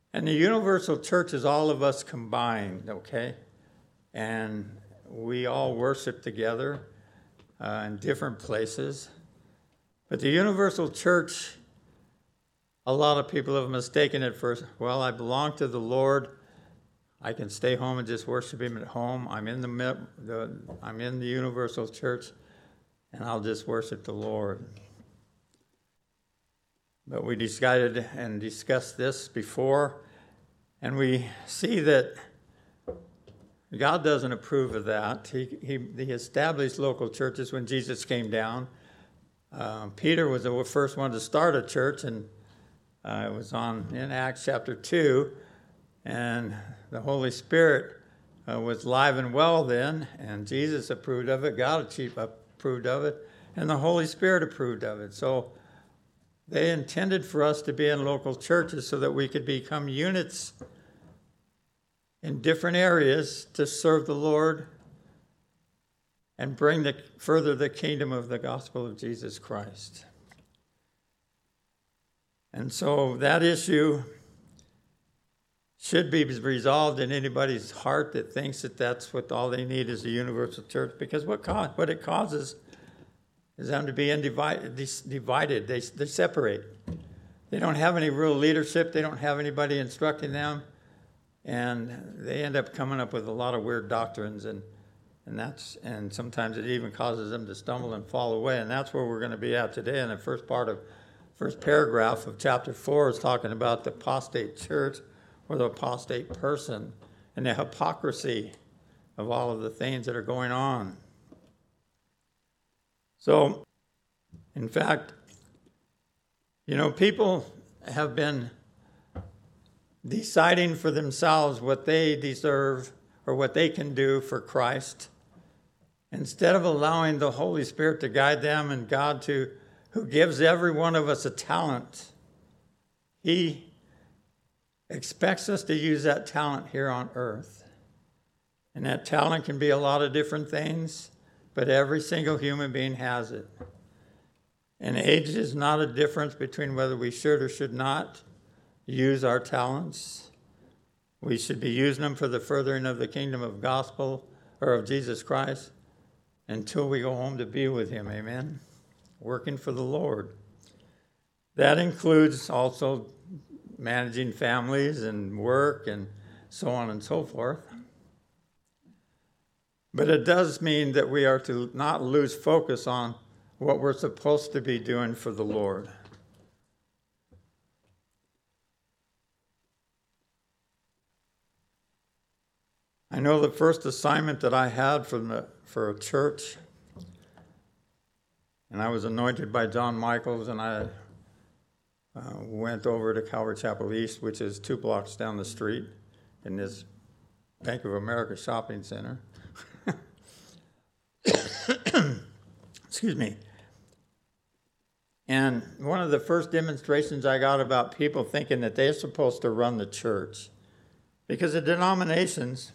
And the universal church is all of us combined, okay? And we all worship together in different places. But the universal church, a lot of people have mistaken it for, well, I belong to the Lord. I can stay home and just worship him at home. I'm in the universal church, and I'll just worship the Lord. But we decided and discussed this before, and we see that God doesn't approve of that. He established local churches when Jesus came down. Peter was the first one to start a church, and it was in Acts chapter 2, and the Holy Spirit was live and well then, and Jesus approved of it, God approved of it, and the Holy Spirit approved of it. So they intended for us to be in local churches so that we could become units in different areas to serve the Lord and further the kingdom of the gospel of Jesus Christ. And so that issue should be resolved in anybody's heart that thinks that that's what all they need is a universal church, because what it causes is them to be divided. They separate. They don't have any real leadership. They don't have anybody instructing them, and they end up coming up with a lot of weird doctrines, and sometimes it even causes them to stumble and fall away. And that's where we're going to be at today. And the first paragraph of chapter 4 is talking about the apostate church, or the apostate person, and the hypocrisy of all of the things that are going on. So, in fact, people have been deciding for themselves what they deserve or what they can do for Christ, instead of allowing the Holy Spirit to guide them, and God who gives every one of us a talent. He expects us to use that talent here on earth. And that talent can be a lot of different things, but every single human being has it. And age is not a difference between whether we should or should not use our talents. We should be using them for the furthering of the kingdom of gospel, or of Jesus Christ, until we go home to be with him, amen? Working for the Lord. That includes also managing families and work and so on and so forth. But it does mean that we are to not lose focus on what we're supposed to be doing for the Lord. I know the first assignment that I had for a church, and I was anointed by John Michaels, and I went over to Calvary Chapel East, which is 2 blocks down the street in this Bank of America shopping center. Excuse me. And one of the first demonstrations I got about people thinking that they're supposed to run the church, because the denominations,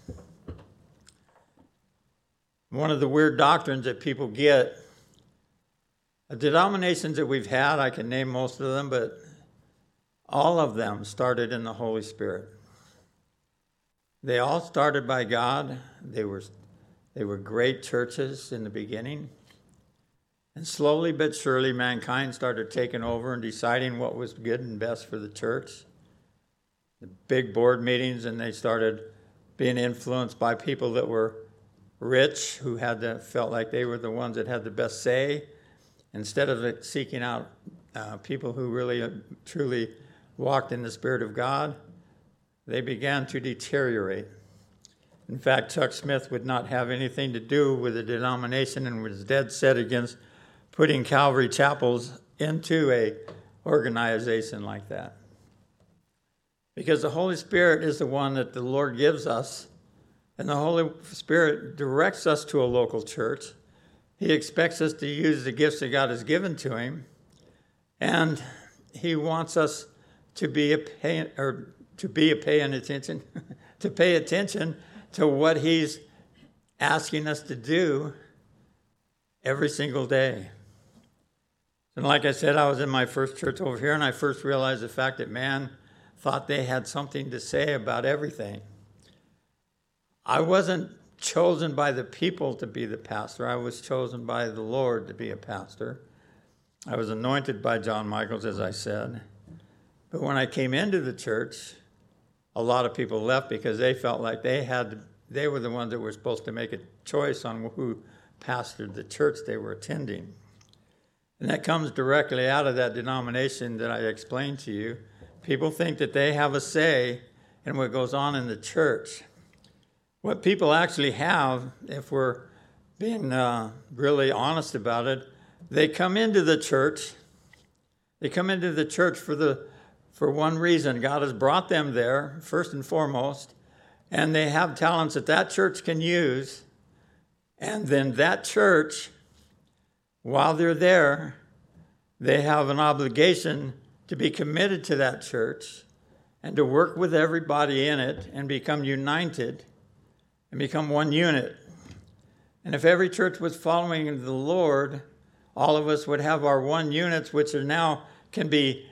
one of the weird doctrines that people get, the denominations that we've had, I can name most of them, but all of them started in the Holy Spirit. They all started by God. They were great churches in the beginning. And slowly but surely, mankind started taking over and deciding what was good and best for the church. The big board meetings, and they started being influenced by people that were rich, who felt like they were the ones that had the best say, instead of seeking out people who really, truly walked in the Spirit of God. They began to deteriorate. In fact, Chuck Smith would not have anything to do with the denomination, and was dead set against putting Calvary Chapels into a organization like that. Because the Holy Spirit is the one that the Lord gives us, and the Holy Spirit directs us to a local church. He expects us to use the gifts that God has given to him, and he wants us to pay attention to what he's asking us to do every single day. And like I said, I was in my first church over here, and I first realized the fact that, man, thought they had something to say about everything. I wasn't chosen by the people to be the pastor. I was chosen by the Lord to be a pastor. I was anointed by John Michaels, as I said. But when I came into the church, a lot of people left because they felt like they were the ones that were supposed to make a choice on who pastored the church they were attending. And that comes directly out of that denomination that I explained to you. People think that they have a say in what goes on in the church. What people actually have, if we're being really honest about it, they come into the church. They come into the church for one reason. God has brought them there, first and foremost, and they have talents that church can use. And then that church, while they're there, they have an obligation to be committed to that church and to work with everybody in it and become united and become one unit. And if every church was following the Lord, all of us would have our one units, which are now can be,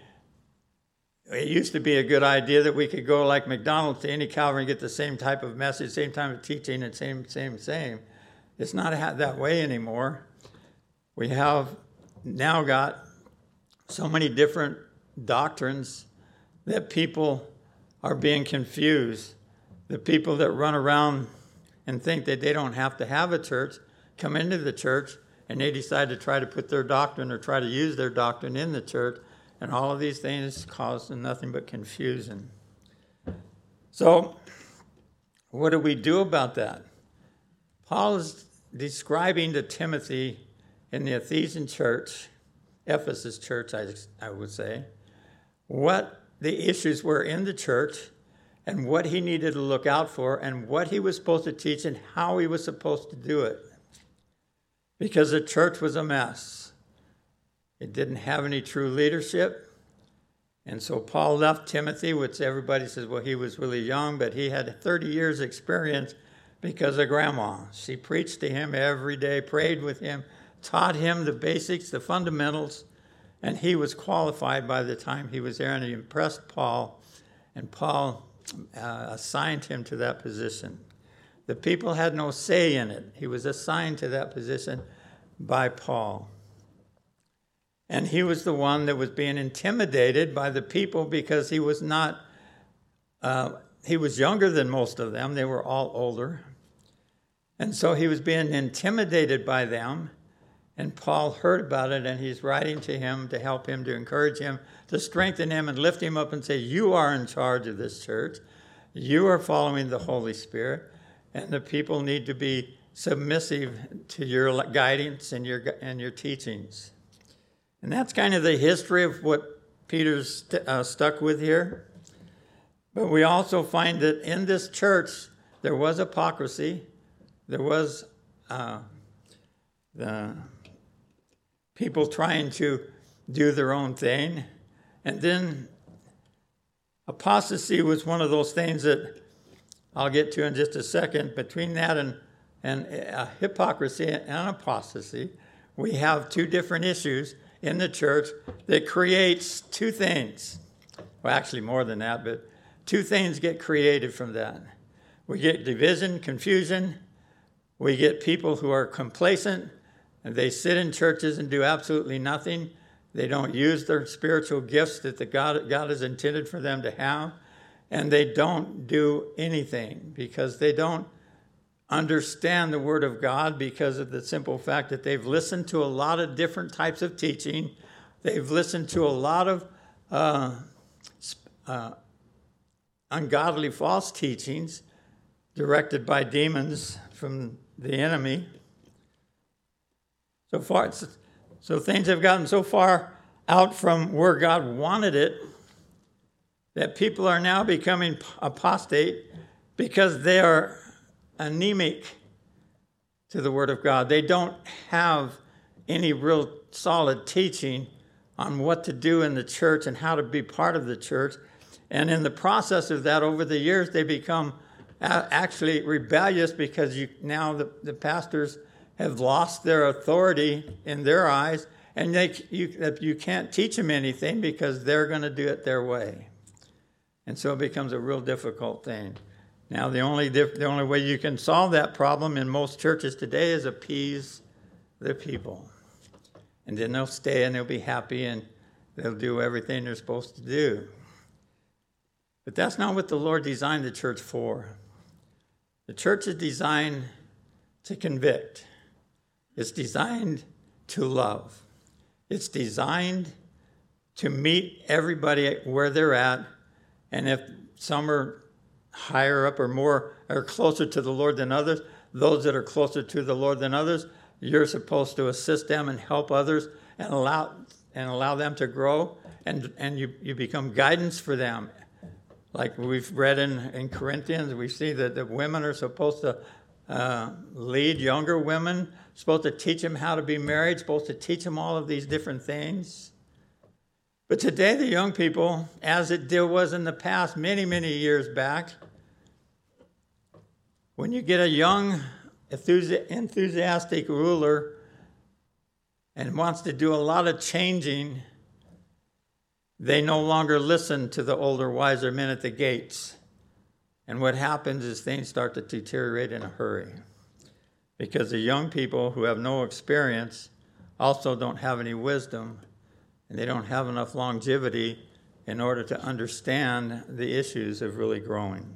it used to be a good idea that we could go like McDonald's to any Calvary and get the same type of message, same type of teaching, and same. It's not that way anymore. We have now got so many different doctrines that people are being confused. The people that run around and think that they don't have to have a church come into the church and they decide to try to put their doctrine or try to use their doctrine in the church, and all of these things cause nothing but confusion. So what do we do about that? Paul is describing to Timothy in the Ephesian church, Ephesus church, I would say, what the issues were in the church and what he needed to look out for and what he was supposed to teach and how he was supposed to do it. Because the church was a mess. It didn't have any true leadership. And so Paul left Timothy, which everybody says, well, he was really young, but he had 30 years experience because of Grandma. She preached to him every day, prayed with him, taught him the basics, the fundamentals, and he was qualified by the time he was there, and he impressed Paul, and Paul assigned him to that position. The people had no say in it. He was assigned to that position by Paul. And he was the one that was being intimidated by the people because he was not, he was younger than most of them. They were all older. And so he was being intimidated by them. And Paul heard about it, and he's writing to him to help him, to encourage him, to strengthen him and lift him up and say, you are in charge of this church. You are following the Holy Spirit, and the people need to be submissive to your guidance and your teachings. And that's kind of the history of what Peter's stuck with here. But we also find that in this church, there was hypocrisy. There was the people trying to do their own thing. And then apostasy was one of those things that I'll get to in just a second. Between that and hypocrisy and apostasy, we have two different issues in the church that creates two things. Well, actually more than that, but two things get created from that. We get division, confusion. We get people who are complacent, and they sit in churches and do absolutely nothing. They don't use their spiritual gifts that God has intended for them to have, and they don't do anything because they don't understand the Word of God because of the simple fact that they've listened to a lot of different types of teaching. They've listened to a lot of ungodly false teachings directed by demons from the enemy. So things have gotten so far out from where God wanted it that people are now becoming apostate because they are anemic to the Word of God. They don't have any real solid teaching on what to do in the church and how to be part of the church. And in the process of that, over the years, they become actually rebellious because now the pastors have lost their authority in their eyes, and you can't teach them anything because they're going to do it their way. And so it becomes a real difficult thing. Now, the only way you can solve that problem in most churches today is appease the people. And then they'll stay and they'll be happy and they'll do everything they're supposed to do. But that's not what the Lord designed the church for. The church is designed to convict. It's designed to love. It's designed to meet everybody where they're at. And if some are higher up or closer to the Lord than others, those that are closer to the Lord than others, you're supposed to assist them and help others and allow them to grow, and you become guidance for them. Like we've read in Corinthians, we see that the women are supposed to lead younger women, supposed to teach them how to be married, supposed to teach them all of these different things. But today the young people, as it was in the past many, many years back, when you get a young, enthusiastic ruler and wants to do a lot of changing, they no longer listen to the older, wiser men at the gates. And what happens is things start to deteriorate in a hurry. Because the young people who have no experience also don't have any wisdom, and they don't have enough longevity in order to understand the issues of really growing.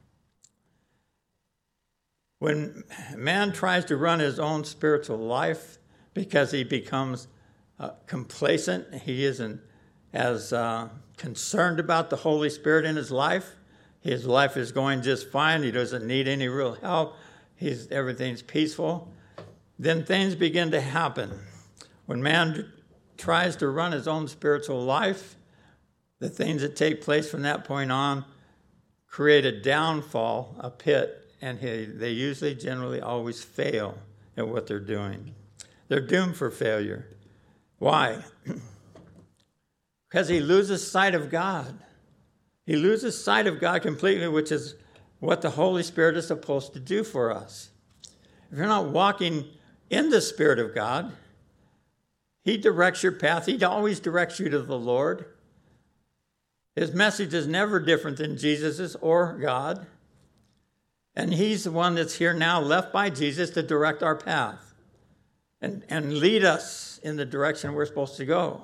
When man tries to run his own spiritual life because he becomes complacent, he isn't as concerned about the Holy Spirit in his life is going just fine, he doesn't need any real help, everything's peaceful, then things begin to happen. When man tries to run his own spiritual life, the things that take place from that point on create a downfall, a pit, and they usually, generally, always fail at what they're doing. They're doomed for failure. Why? Because he loses sight of God. He loses sight of God completely, which is what the Holy Spirit is supposed to do for us. If you're not walking in the Spirit of God, he directs your path. He always directs you to the Lord. His message is never different than Jesus's or God. And he's the one that's here now, left by Jesus, to direct our path and lead us in the direction we're supposed to go.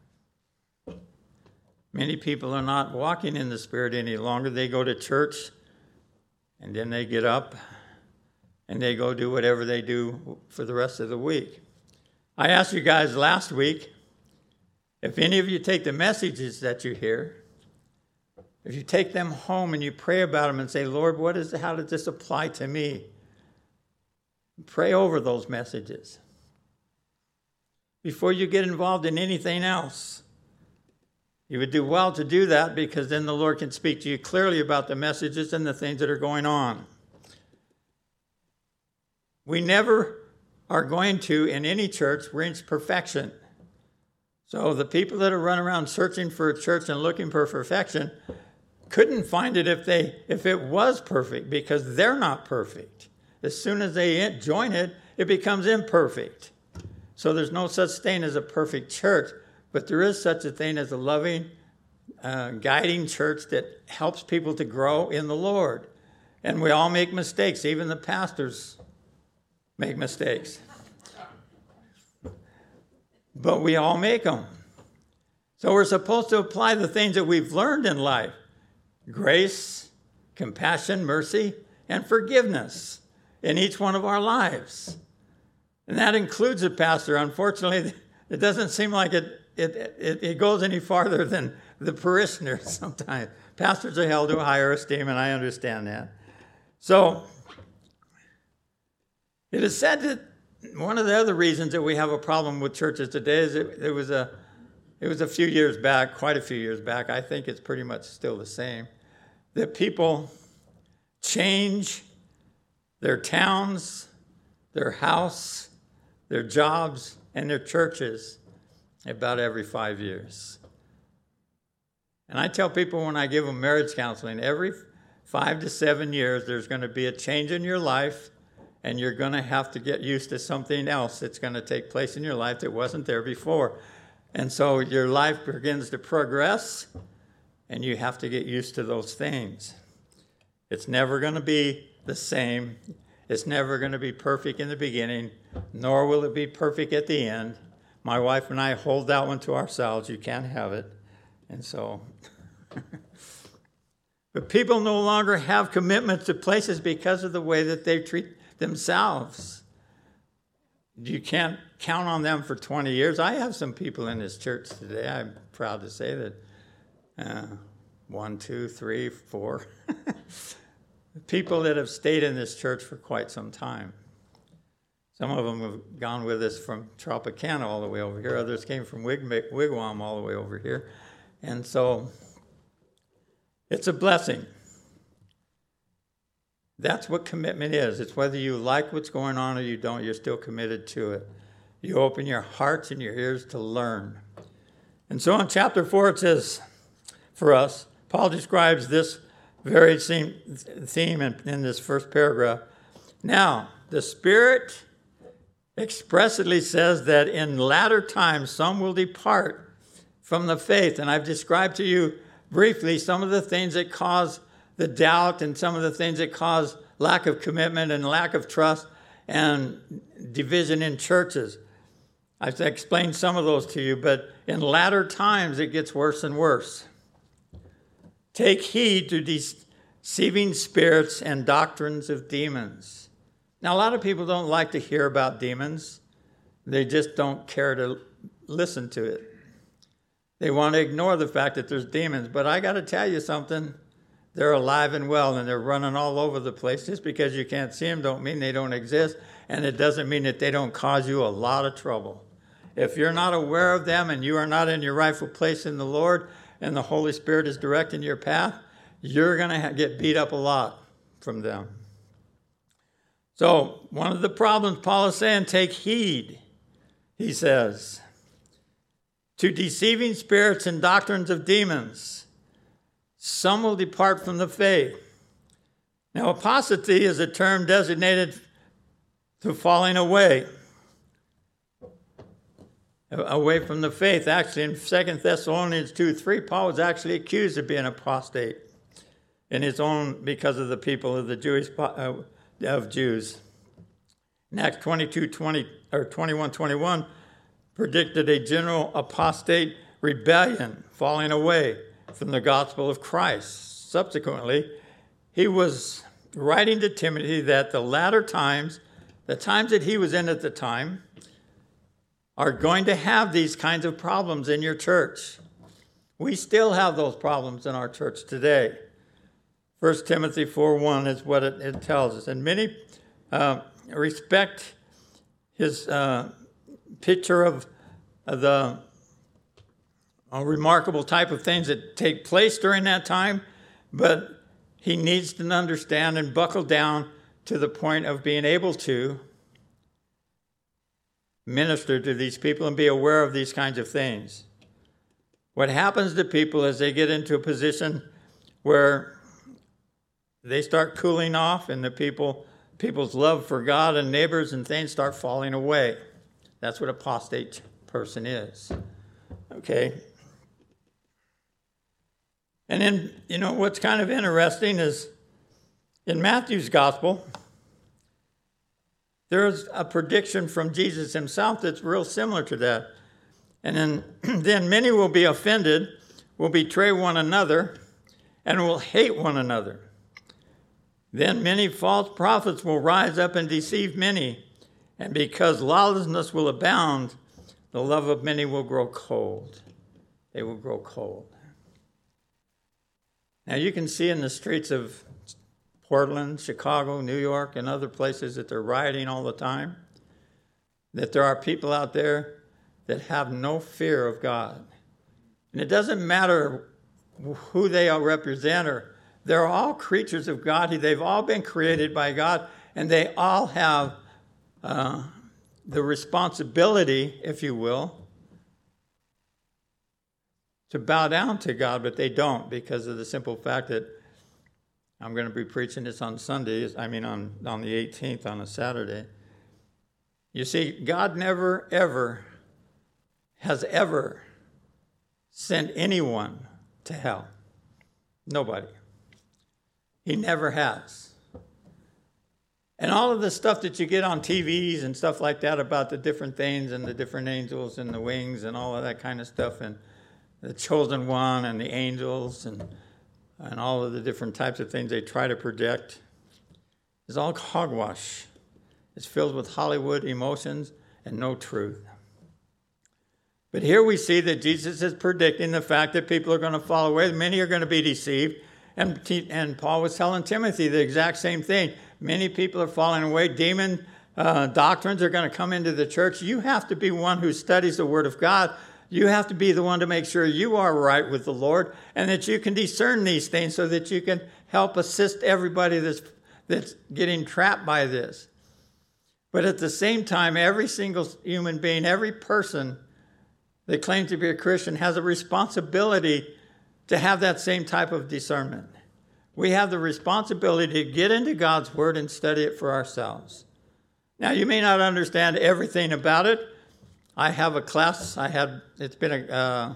Many people are not walking in the Spirit any longer. They go to church, and then they get up, and they go do whatever they do for the rest of the week. I asked you guys last week, if any of you take the messages that you hear, if you take them home and you pray about them and say, Lord, how does this apply to me? Pray over those messages before you get involved in anything else. You would do well to do that, because then the Lord can speak to you clearly about the messages and the things that are going on. We never are going to, in any church, reach perfection. So the people that are running around searching for a church and looking for perfection couldn't find it if it was perfect, because they're not perfect. As soon as they join it, it becomes imperfect. So there's no such thing as a perfect church, but there is such a thing as a loving, guiding church that helps people to grow in the Lord. And we all make mistakes. Even the pastors make mistakes. But we all make them. So we're supposed to apply the things that we've learned in life: grace, compassion, mercy, and forgiveness in each one of our lives. And that includes a pastor. Unfortunately, it doesn't seem like it goes any farther than the parishioners sometimes. Pastors are held to a higher esteem, and I understand that. So it is said that one of the other reasons that we have a problem with churches today is it was a few years back, quite a few years back, I think it's pretty much still the same, that people change their towns, their house, their jobs, and their churches about every 5 years. And I tell people when I give them marriage counseling, every 5 to 7 years there's going to be a change in your life, and you're going to have to get used to something else that's going to take place in your life that wasn't there before. And so your life begins to progress, and you have to get used to those things. It's never going to be the same. It's never going to be perfect in the beginning, nor will it be perfect at the end. My wife and I hold that one to ourselves. You can't have it. And so, but people no longer have commitments to places because of the way that they treat themselves. You can't count on them for 20 years. I have some people in this church today. I'm proud to say that 1, 2, 3, 4 people that have stayed in this church for quite some time. Some of them have gone with us from Tropicana all the way over here. Others came from Wigwam all the way over here. And so it's a blessing. That's what commitment is. It's whether you like what's going on or you don't, you're still committed to it. You open your hearts and your ears to learn. And so in chapter 4 it says, for us, Paul describes this very theme in this first paragraph. Now, the Spirit expressly says that in latter times some will depart from the faith. And I've described to you briefly some of the things that cause the doubt and some of the things that cause lack of commitment and lack of trust and division in churches. I've explained some of those to you, but in latter times it gets worse and worse. Take heed to deceiving spirits and doctrines of demons. Now, a lot of people don't like to hear about demons. They just don't care to listen to it. They want to ignore the fact that there's demons. But I got to tell you something. They're alive and well, and they're running all over the place. Just because you can't see them don't mean they don't exist, and it doesn't mean that they don't cause you a lot of trouble. If you're not aware of them and you are not in your rightful place in the Lord and the Holy Spirit is directing your path, you're going to get beat up a lot from them. So one of the problems Paul is saying, take heed, he says, to deceiving spirits and doctrines of demons. Some will depart from the faith. Now, apostasy is a term designated to falling away from the faith. Actually, in 2 Thessalonians 2:3, Paul was actually accused of being apostate in his own, because of the people of the Jews. In Acts 21:21 predicted a general apostate rebellion, falling away from the gospel of Christ. Subsequently, he was writing to Timothy that the latter times, the times that he was in at the time, are going to have these kinds of problems in your church. We still have those problems in our church today. 1 Timothy 4:1 is what it tells us. And many respect his picture of the remarkable type of things that take place during that time, but he needs to understand and buckle down to the point of being able to minister to these people and be aware of these kinds of things. What happens to people is they get into a position where they start cooling off, and people's love for God and neighbors and things start falling away. That's what an apostate person is. Okay? And then, what's kind of interesting is in Matthew's gospel, there's a prediction from Jesus himself that's real similar to that. And then many will be offended, will betray one another, and will hate one another. Then many false prophets will rise up and deceive many, and because lawlessness will abound, the love of many will grow cold. They will grow cold. Now you can see in the streets of Portland, Chicago, New York, and other places that they're rioting all the time, that there are people out there that have no fear of God. And it doesn't matter who they all represent, or they're all creatures of God. They've all been created by God, and they all have the responsibility, if you will, to bow down to God, but they don't, because of the simple fact that I'm going to be preaching this on Sunday, on the 18th, on a Saturday. You see, God never, ever, has ever sent anyone to hell. Nobody. He never has. And all of the stuff that you get on TVs and stuff like that about the different things and the different angels and the wings and all of that kind of stuff and the chosen one and the angels and all of the different types of things they try to project is all hogwash. It's filled with Hollywood emotions and no truth. But here we see that Jesus is predicting the fact that people are going to fall away. Many are going to be deceived. And Paul was telling Timothy the exact same thing. Many people are falling away. Demon doctrines are going to come into the church. You have to be one who studies the Word of God. You have to be the one to make sure you are right with the Lord and that you can discern these things so that you can help assist everybody that's getting trapped by this. But at the same time, every single human being, every person that claims to be a Christian has a responsibility to have that same type of discernment. We have the responsibility to get into God's Word and study it for ourselves. Now, you may not understand everything about it. I have a class. It's been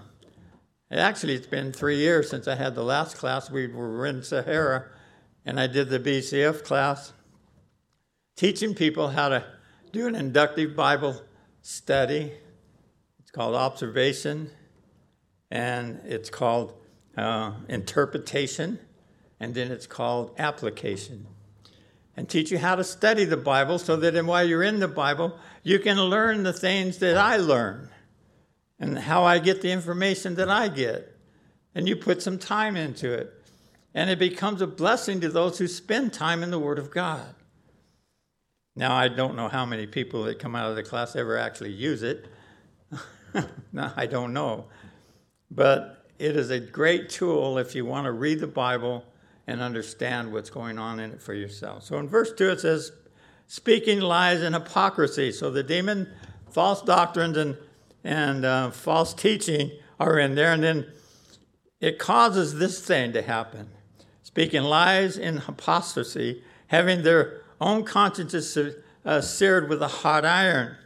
3 years since I had the last class. We were in Sahara, and I did the BCF class, teaching people how to do an inductive Bible study. It's called observation, and it's called interpretation, and then it's called application. And teach you how to study the Bible so that while you're in the Bible, you can learn the things that I learn and how I get the information that I get. And you put some time into it. And it becomes a blessing to those who spend time in the Word of God. Now, I don't know how many people that come out of the class ever actually use it. No, I don't know. But it is a great tool if you want to read the Bible and understand what's going on in it for yourself. So in verse 2 it says, speaking lies and hypocrisy. So the demon, false doctrines and false teaching are in there. And then it causes this thing to happen. Speaking lies and apostasy, having their own consciences seared with a hot iron,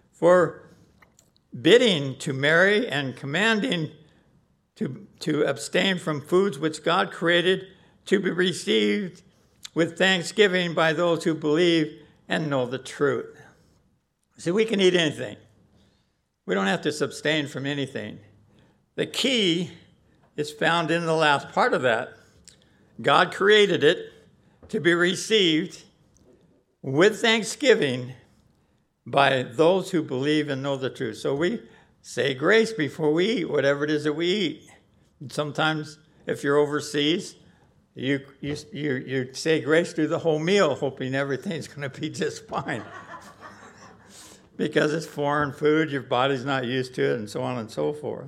forbidding to marry and commanding to abstain from foods which God created to be received with thanksgiving by those who believe and know the truth. See, we can eat anything. We don't have to abstain from anything. The key is found in the last part of that. God created it to be received with thanksgiving by those who believe and know the truth. So we say grace before we eat whatever it is that we eat. And sometimes if you're overseas, you say grace through the whole meal, hoping everything's going to be just fine. Because it's foreign food, your body's not used to it, and so on and so forth.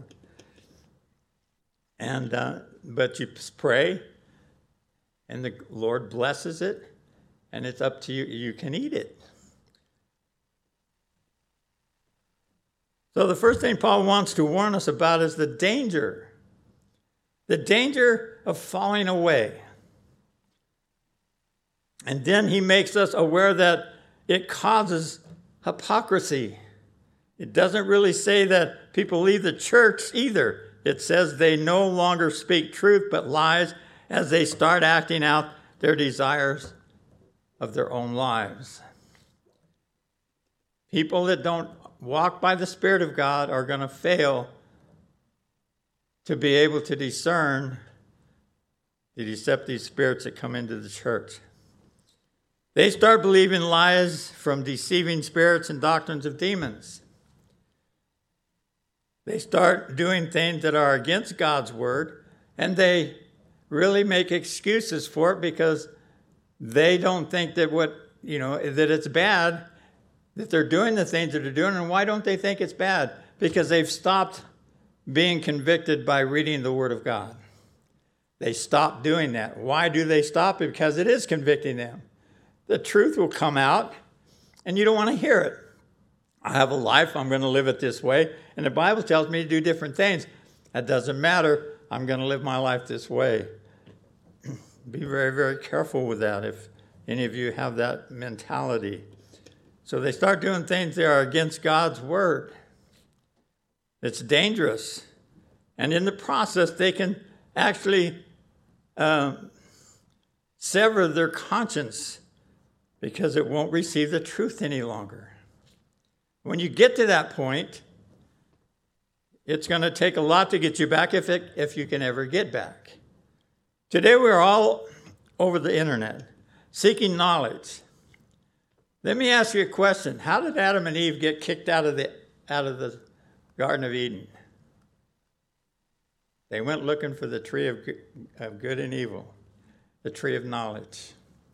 And but you pray, and the Lord blesses it, and it's up to you. You can eat it. So the first thing Paul wants to warn us about is the danger of falling away. And then he makes us aware that it causes hypocrisy. It doesn't really say that people leave the church either. It says they no longer speak truth but lies as they start acting out their desires of their own lives. People that don't walk by the Spirit of God are going to fail to be able to discern the deceptive spirits that come into the church. They start believing lies from deceiving spirits and doctrines of demons. They start doing things that are against God's word, and they really make excuses for it because they don't think that that it's bad, that they're doing the things that they're doing. And why don't they think it's bad? Because they've stopped being convicted by reading the Word of God. They stop doing that. Why do they stop it? Because it is convicting them. The truth will come out, and you don't want to hear it. I have a life. I'm going to live it this way. And the Bible tells me to do different things. That doesn't matter. I'm going to live my life this way. Be very, very careful with that if any of you have that mentality. So they start doing things that are against God's word. It's dangerous. And in the process, they can actually sever their conscience because it won't receive the truth any longer. When you get to that point, it's going to take a lot to get you back if you can ever get back. Today we're all over the internet seeking knowledge. Let me ask you a question. How did Adam and Eve get kicked out of the Garden of Eden? They went looking for the tree of good and evil, the tree of knowledge.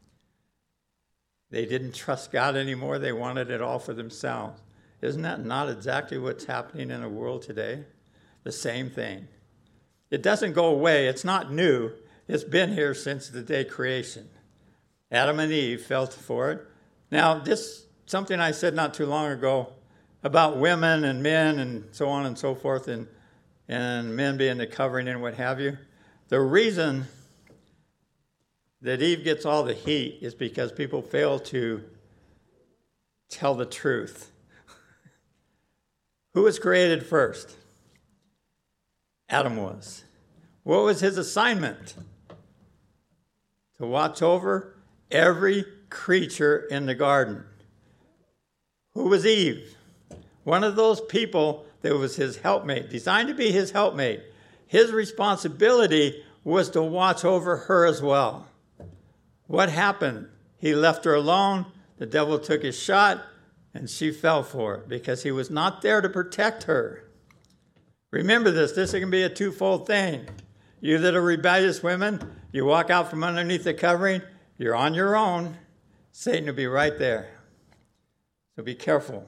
They didn't trust God anymore. They wanted it all for themselves. Isn't that not exactly what's happening in the world today? The same thing. It doesn't go away. It's not new. It's been here since the day of creation. Adam and Eve fell for it. Now, this something I said not too long ago about women and men and so on and so forth, and men being the covering and what have you. The reason that Eve gets all the heat is because people fail to tell the truth. Who was created first? Adam was. What was his assignment? To watch over every creature in the garden. Who was Eve? One of those people that was his helpmate, designed to be his helpmate. His responsibility was to watch over her as well. What happened? He left her alone. The devil took his shot, and she fell for it because he was not there to protect her. Remember this. This can be a twofold thing. You that are rebellious women, you walk out from underneath the covering, you're on your own. Satan will be right there. So be careful.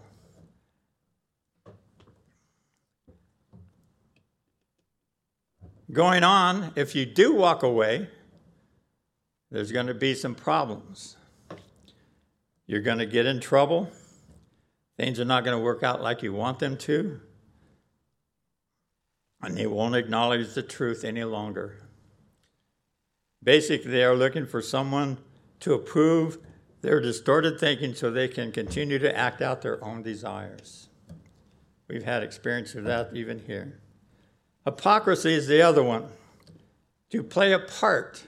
Going on, if you do walk away, there's going to be some problems. You're going to get in trouble. Things are not going to work out like you want them to. And they won't acknowledge the truth any longer. Basically, they are looking for someone to approve their distorted thinking so they can continue to act out their own desires. We've had experience of that even here. Hypocrisy is the other one. To play a part.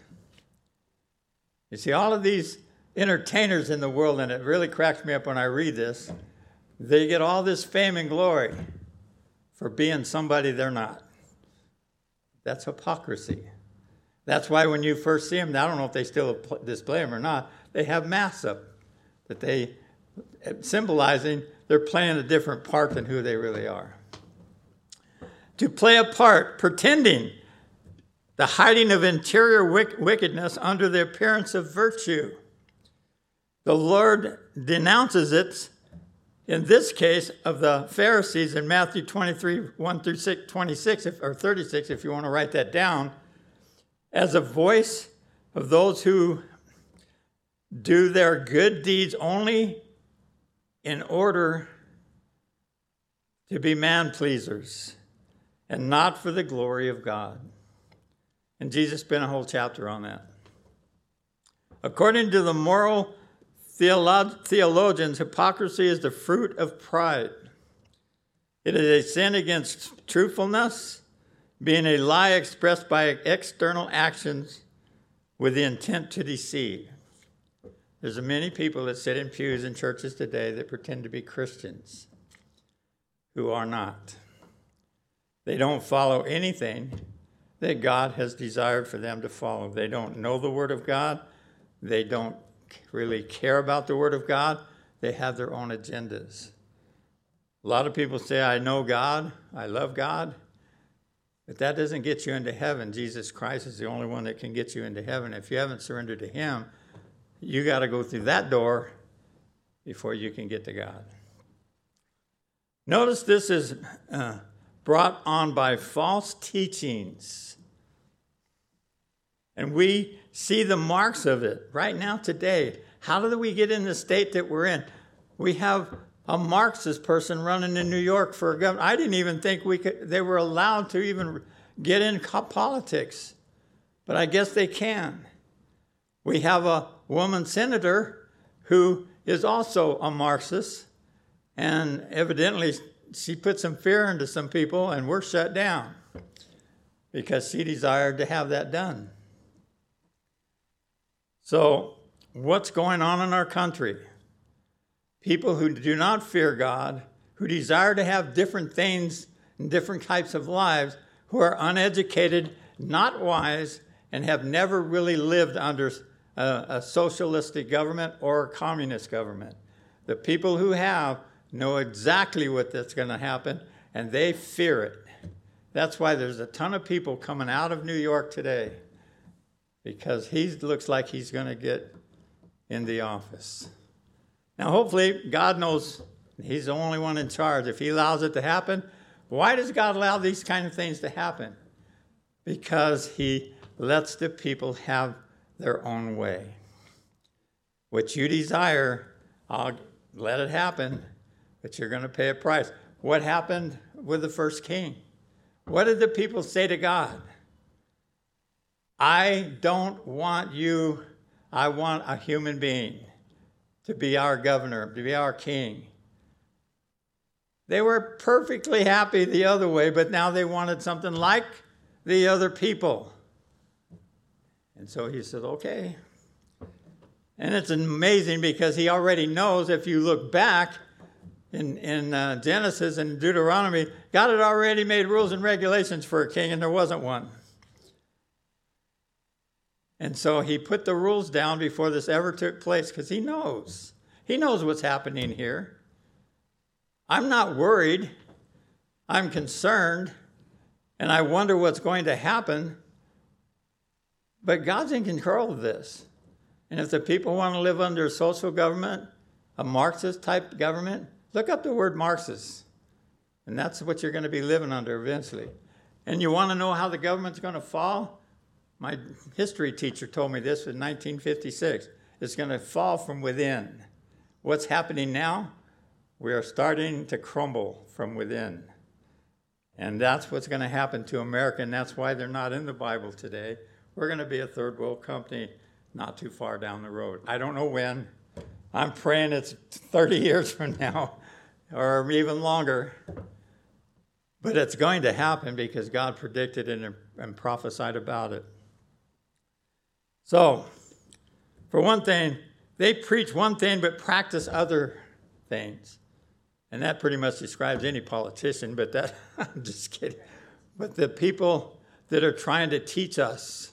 You see, all of these entertainers in the world, and it really cracks me up when I read this, they get all this fame and glory for being somebody they're not. That's hypocrisy. That's why when you first see them, I don't know if they still display them or not, they have masks up that they symbolizing they're playing a different part than who they really are. To play a part, pretending, the hiding of interior wickedness under the appearance of virtue. The Lord denounces it, in this case, of the Pharisees in Matthew 23, 1 through 26, or 36, if you want to write that down, as a voice of those who do their good deeds only in order to be man-pleasers and not for the glory of God. And Jesus spent a whole chapter on that. According to the moral theologians, hypocrisy is the fruit of pride. It is a sin against truthfulness, being a lie expressed by external actions with the intent to deceive. There's many people that sit in pews in churches today that pretend to be Christians who are not. They don't follow anything that God has desired for them to follow. They don't know the Word of God. They don't really care about the Word of God. They have their own agendas. A lot of people say, I know God, I love God, but that doesn't get you into heaven. Jesus Christ is the only one that can get you into heaven. If you haven't surrendered to Him, you got to go through that door before you can get to God. Notice this is brought on by false teachings. And we see the marks of it right now today. How did we get in the state that we're in? We have a Marxist person running in New York for a governor. I didn't even think they were allowed to even get in politics. But I guess they can. We have a woman senator who is also a Marxist. And evidently she put some fear into some people and we're shut down because she desired to have that done. So, what's going on in our country? People who do not fear God, who desire to have different things and different types of lives, who are uneducated, not wise, and have never really lived under a socialistic government or a communist government. The people who have know exactly what's going to happen, and they fear it. That's why there's a ton of people coming out of New York today, because he looks like he's going to get in the office. Now, hopefully, God knows he's the only one in charge. If he allows it to happen, why does God allow these kind of things to happen? Because he lets the people have their own way. What you desire, I'll let it happen, but you're going to pay a price. What happened with the first king? What did the people say to God? I don't want you, I want a human being to be our governor, to be our king. They were perfectly happy the other way, but now they wanted something like the other people. And so he said, okay. And it's amazing because he already knows, if you look back in Genesis and Deuteronomy, God had already made rules and regulations for a king, and there wasn't one. And so he put the rules down before this ever took place, because he knows. He knows what's happening here. I'm not worried. I'm concerned, and I wonder what's going to happen. But God's in control of this. And if the people want to live under a social government, a Marxist-type government, look up the word Marxist. And that's what you're going to be living under eventually. And you want to know how the government's going to fall? My history teacher told me this in 1956. It's going to fall from within. What's happening now? We are starting to crumble from within. And that's what's going to happen to America, and that's why they're not in the Bible today. We're going to be a third world company not too far down the road. I don't know when. I'm praying it's 30 years from now or even longer. But it's going to happen because God predicted it and prophesied about it. So, for one thing, they preach one thing but practice other things. And that pretty much describes any politician, but that, I'm just kidding. But the people that are trying to teach us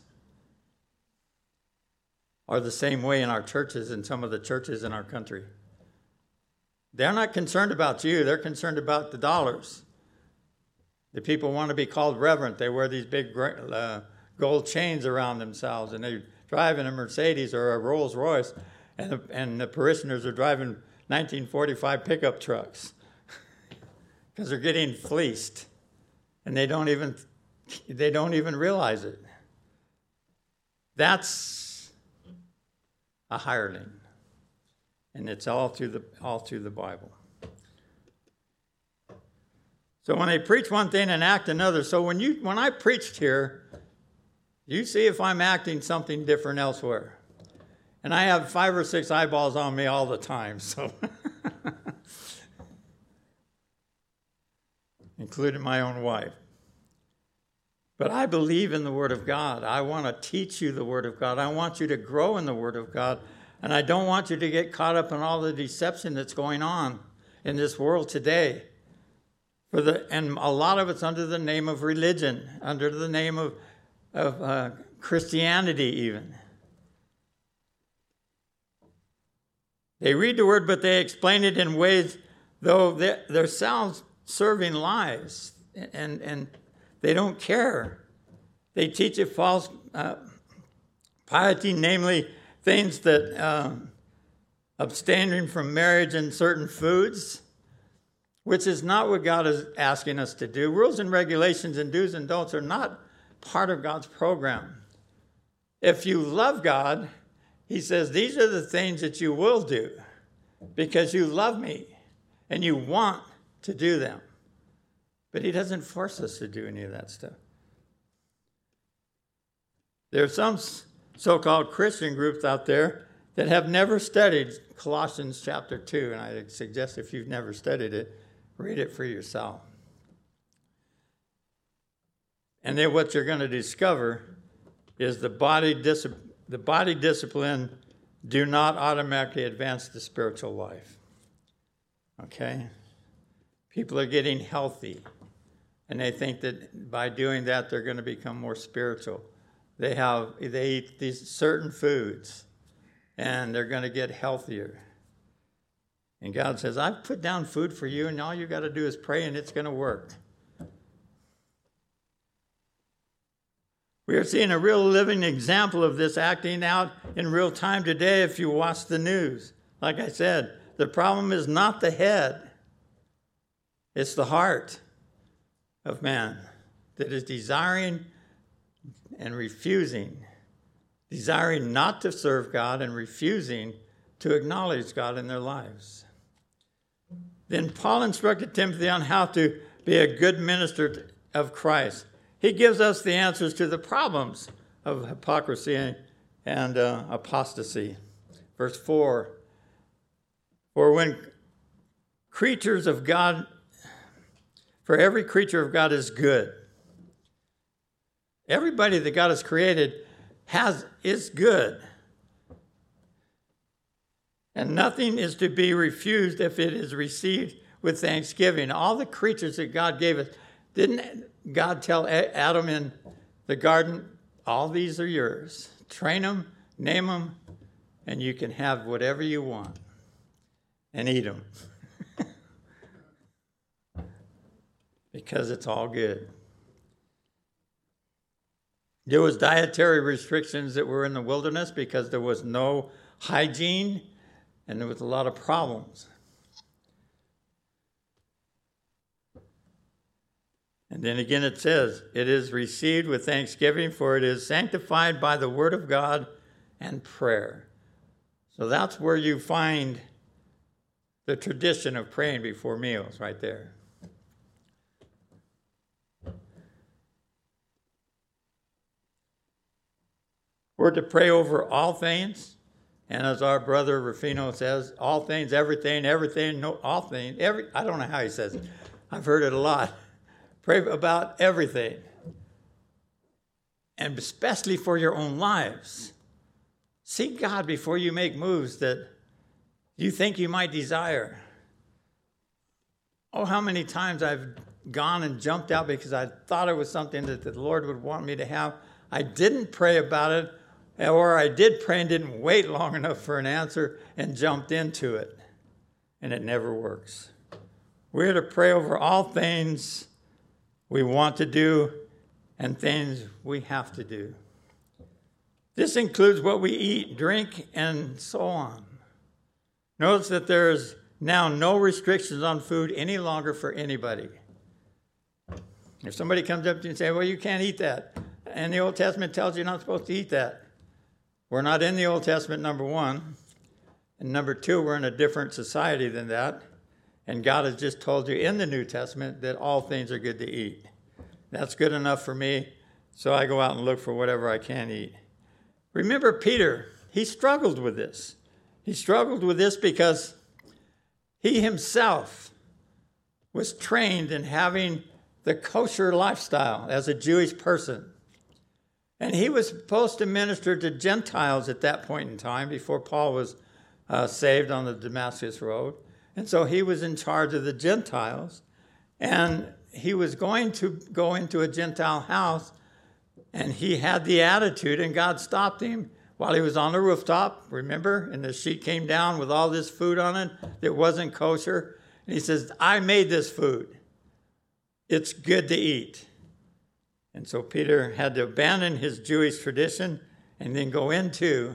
are the same way in our churches and some of the churches in our country. They're not concerned about you. They're concerned about the dollars. The people want to be called reverent. They wear these big gold chains around themselves, and they drive in a Mercedes or a Rolls Royce, and the parishioners are driving 1945 pickup trucks because they're getting fleeced, and they don't even realize it. That's a hireling, and it's all through the Bible. So when they preach one thing and act another, so when I preached here, you see if I'm acting something different elsewhere. And I have 5 or 6 eyeballs on me all the time, so including my own wife. But I believe in the Word of God. I want to teach you the Word of God. I want you to grow in the Word of God. And I don't want you to get caught up in all the deception that's going on in this world today. And a lot of it's under the name of religion, under the name of Christianity even. They read the Word, but they explain it in ways, though they're self-serving lies. And they don't care. They teach a false piety, namely things that abstaining from marriage and certain foods, which is not what God is asking us to do. Rules and regulations and do's and don'ts are not part of God's program. If you love God, he says, these are the things that you will do because you love me and you want to do them. But he doesn't force us to do any of that stuff. There are some so-called Christian groups out there that have never studied Colossians chapter 2, and I suggest if you've never studied it, read it for yourself. And then what you're going to discover is the body the body discipline do not automatically advance the spiritual life. Okay? People are getting healthy, and they think that by doing that they're going to become more spiritual. They eat these certain foods, and they're going to get healthier. And God says, I've put down food for you, and all you got to do is pray, and it's going to work. We are seeing a real living example of this acting out in real time today if you watch the news. Like I said, the problem is not the head. It's the heart of man that is desiring and refusing, desiring not to serve God and refusing to acknowledge God in their lives. Then Paul instructed Timothy on how to be a good minister of Christ. He gives us the answers to the problems of hypocrisy and apostasy. Verse 4, for every creature of God is good. Everybody that God has created is good. And nothing is to be refused if it is received with thanksgiving. All the creatures that God gave us, didn't God tell Adam in the garden, all these are yours. Train them, name them, and you can have whatever you want and eat them. Because it's all good. There was dietary restrictions that were in the wilderness because there was no hygiene and there was a lot of problems. And then again it says, it is received with thanksgiving, for it is sanctified by the word of God and prayer. So that's where you find the tradition of praying before meals, right there. We're to pray over all things. And as our brother Rufino says, all things, everything, no, all things, I don't know how he says it. I've heard it a lot. Pray about everything. And especially for your own lives. Seek God before you make moves that you think you might desire. Oh, how many times I've gone and jumped out because I thought it was something that the Lord would want me to have. I didn't pray about it, or I did pray and didn't wait long enough for an answer and jumped into it. And it never works. We're to pray over all things we want to do and things we have to do. This includes what we eat, drink, and so on. Notice that there is now no restrictions on food any longer for anybody. If somebody comes up to you and says, well, you can't eat that, and the Old Testament tells you you're not supposed to eat that. We're not in the Old Testament, number one. And number two, we're in a different society than that. And God has just told you in the New Testament that all things are good to eat. That's good enough for me, so I go out and look for whatever I can eat. Remember Peter, he struggled with this. He struggled with this because he himself was trained in having the kosher lifestyle as a Jewish person. And he was supposed to minister to Gentiles at that point in time before Paul was saved on the Damascus Road. And so he was in charge of the Gentiles. And he was going to go into a Gentile house. And he had the attitude, and God stopped him while he was on the rooftop, remember? And the sheet came down with all this food on it that wasn't kosher. And he says, I made this food. It's good to eat. And so Peter had to abandon his Jewish tradition and then go into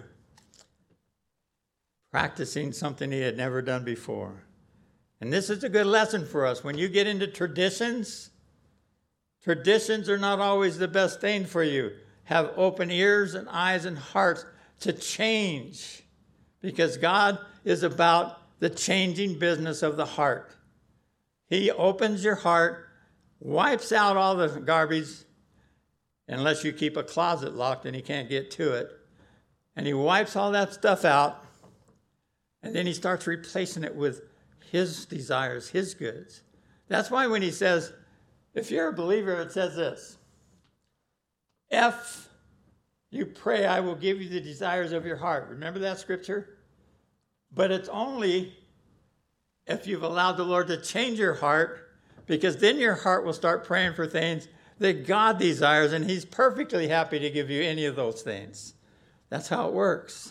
practicing something he had never done before. And this is a good lesson for us. When you get into traditions, traditions are not always the best thing for you. Have open ears and eyes and hearts to change, because God is about the changing business of the heart. He opens your heart, wipes out all the garbage, unless you keep a closet locked and he can't get to it. And he wipes all that stuff out, and then he starts replacing it with his desires, his goods. That's why when he says, if you're a believer, it says this, if you pray, I will give you the desires of your heart. Remember that scripture? But it's only if you've allowed the Lord to change your heart, because then your heart will start praying for things that God desires, and he's perfectly happy to give you any of those things. That's how it works.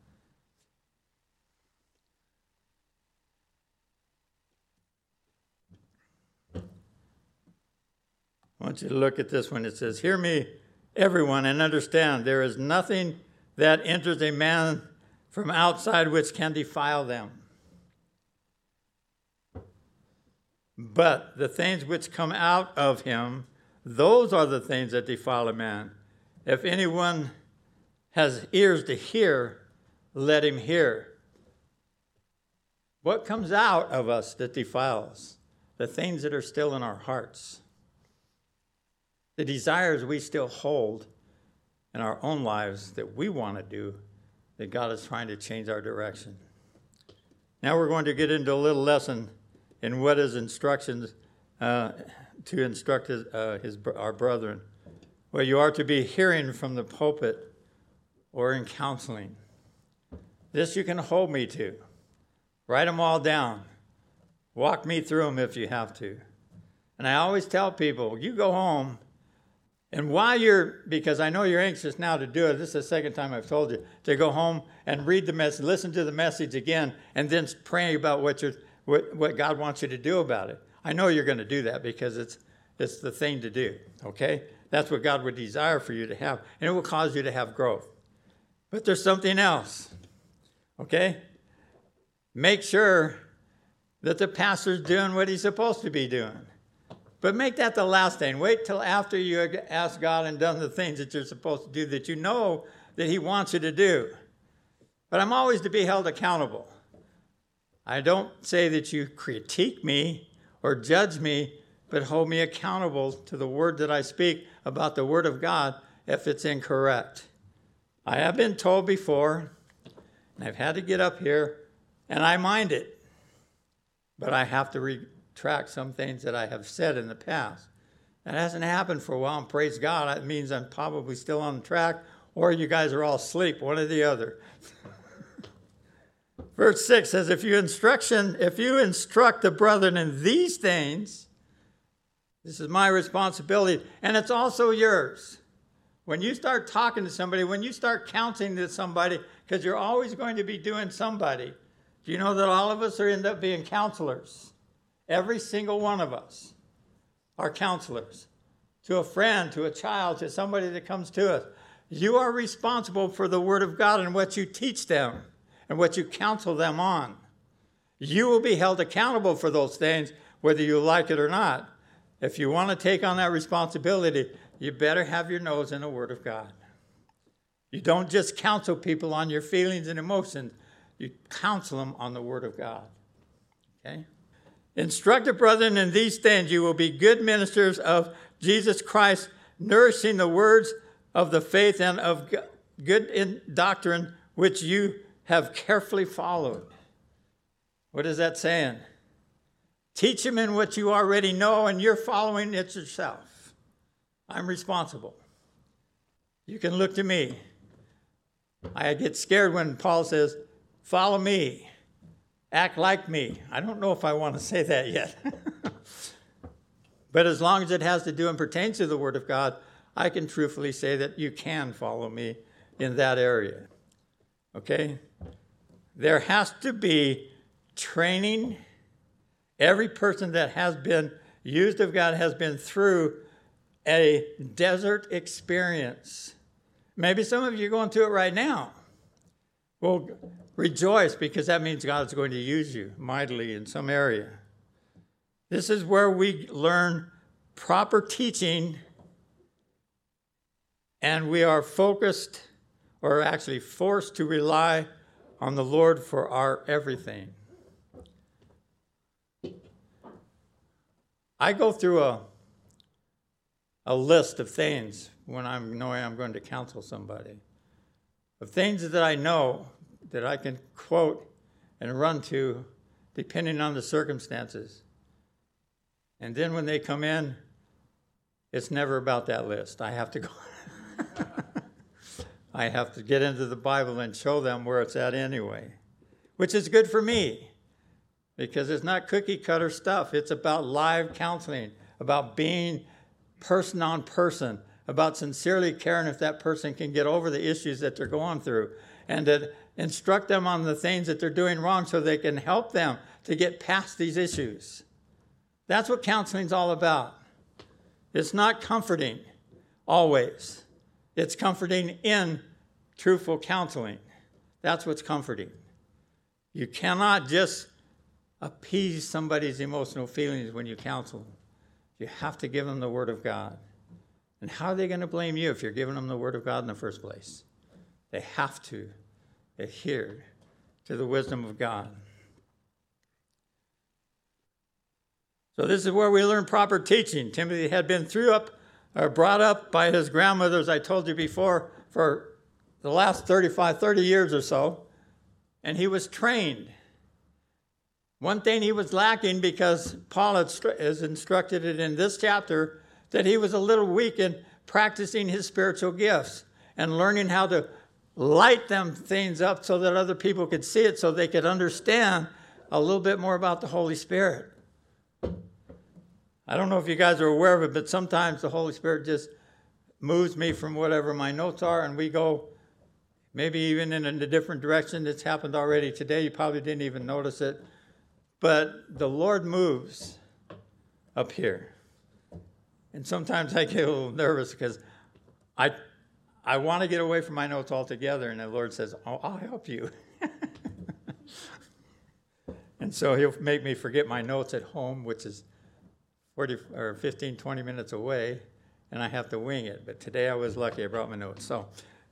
I want you to look at this one. It says, hear me, everyone, and understand there is nothing that enters a man from outside which can defile them. But the things which come out of him, those are the things that defile a man. If anyone has ears to hear, let him hear. What comes out of us that defiles? The things that are still in our hearts. The desires we still hold in our own lives that we want to do, that God is trying to change our direction. Now we're going to get into a little lesson in what is instructions to instruct our brethren. Well, you are to be hearing from the pulpit or in counseling. This you can hold me to. Write them all down. Walk me through them if you have to. And I always tell people, you go home, and because I know you're anxious now to do it, this is the second time I've told you, to go home and read the message, listen to the message again, and then pray about what God wants you to do about it. I know you're going to do that because it's the thing to do, okay? That's what God would desire for you to have, and it will cause you to have growth. But there's something else, okay? Make sure that the pastor's doing what he's supposed to be doing. But make that the last thing. Wait till after you ask God and done the things that you're supposed to do that you know that he wants you to do. But I'm always to be held accountable. I don't say that you critique me or judge me, but hold me accountable to the word that I speak about the word of God if it's incorrect. I have been told before, and I've had to get up here, and I mind it. But I have to retract some things that I have said in the past. That hasn't happened for a while, and praise God, it means I'm probably still on track, or you guys are all asleep, one or the other. Verse 6 says, if you instruct the brethren in these things, this is my responsibility, and it's also yours. When you start talking to somebody, when you start counseling to somebody, because you're always going to be doing somebody, do you know that all of us end up being counselors? Every single one of us are counselors. To a friend, to a child, to somebody that comes to us. You are responsible for the word of God and what you teach them and what you counsel them on. You will be held accountable for those things, whether you like it or not. If you want to take on that responsibility, you better have your nose in the word of God. You don't just counsel people on your feelings and emotions. You counsel them on the word of God. Okay? Instruct the brethren in these things. You will be good ministers of Jesus Christ, nourishing the words of the faith and of good doctrine, which you have carefully followed. What is that saying? Teach them in what you already know, and you're following it yourself. I'm responsible. You can look to me. I get scared when Paul says, follow me, act like me. I don't know if I want to say that yet. But as long as it has to do and pertains to the Word of God, I can truthfully say that you can follow me in that area. Okay? There has to be training. Every person that has been used of God has been through a desert experience. Maybe some of you are going through it right now. Well, rejoice, because that means God is going to use you mightily in some area. This is where we learn proper teaching, and we are focused, or actually forced to rely on the Lord for our everything. I go through a list of things when I'm knowing I'm going to counsel somebody, of things that I know that I can quote and run to depending on the circumstances. And then when they come in, it's never about that list. I have to go. I have to get into the Bible and show them where it's at anyway, which is good for me because it's not cookie cutter stuff. It's about live counseling, about being person on person, about sincerely caring if that person can get over the issues that they're going through, and to instruct them on the things that they're doing wrong so they can help them to get past these issues. That's what counseling's all about. It's not comforting always. It's comforting in truthful counseling. That's what's comforting. You cannot just appease somebody's emotional feelings when you counsel them. You have to give them the Word of God. And how are they going to blame you if you're giving them the Word of God in the first place? They have to adhere to the wisdom of God. So this is where we learn proper teaching. Timothy had been brought up by his grandmother, as I told you before, for the last 30 years or so, and he was trained. One thing he was lacking, because Paul has instructed it in this chapter, that he was a little weak in practicing his spiritual gifts and learning how to light them things up so that other people could see it, so they could understand a little bit more about the Holy Spirit. I don't know if you guys are aware of it, but sometimes the Holy Spirit just moves me from whatever my notes are, and we go maybe even in a different direction. It's happened already today. You probably didn't even notice it. But the Lord moves up here. And sometimes I get a little nervous because I want to get away from my notes altogether, and the Lord says, "Oh, I'll help you." And so he'll make me forget my notes at home, which is 15, 20 minutes away, and I have to wing it. But today I was lucky I brought my notes. So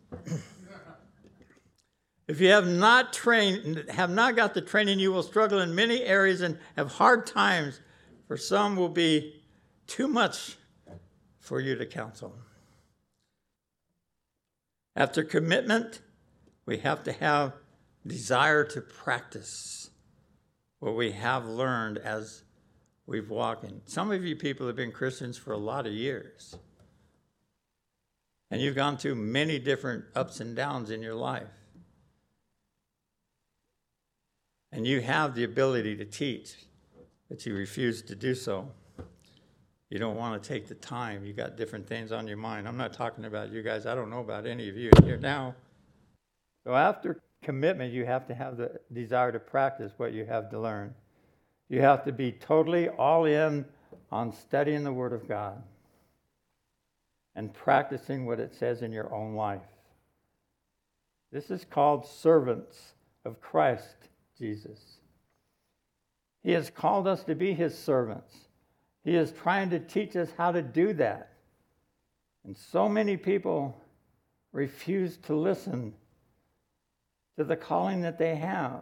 if you have not got the training, you will struggle in many areas and have hard times, for some will be too much for you to counsel. After commitment, we have to have desire to practice what we have learned as we've walked in. Some of you people have been Christians for a lot of years. And you've gone through many different ups and downs in your life. And you have the ability to teach, but you refuse to do so. You don't want to take the time. You got different things on your mind. I'm not talking about you guys. I don't know about any of you here now. So after commitment, you have to have the desire to practice what you have to learn. You have to be totally all in on studying the Word of God and practicing what it says in your own life. This is called servants of Christ Jesus. He has called us to be his servants. He is trying to teach us how to do that. And so many people refuse to listen to the calling that they have.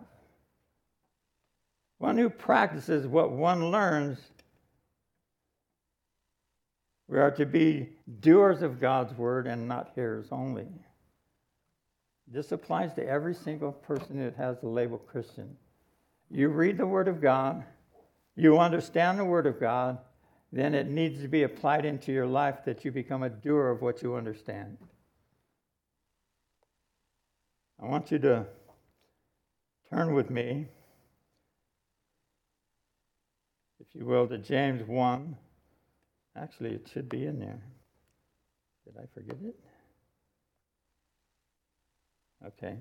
One who practices what one learns, we are to be doers of God's word and not hearers only. This applies to every single person that has the label Christian. You read the Word of God, you understand the Word of God, then it needs to be applied into your life that you become a doer of what you understand. I want you to turn with me, if you will, to James 1. Actually, it should be in there. Did I forget it? Okay.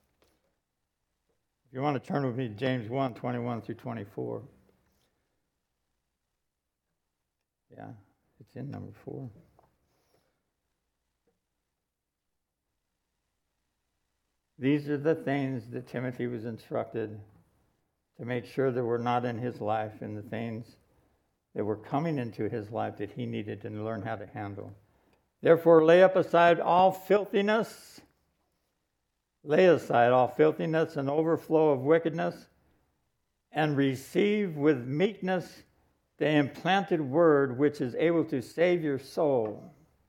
If you want to turn with me to James 1, 21 through 24. Yeah, it's in number 4. These are the things that Timothy was instructed to make sure that were not in his life, and the things that were coming into his life that he needed to learn how to handle. Therefore, lay aside all filthiness and overflow of wickedness, and receive with meekness the implanted word which is able to save your soul.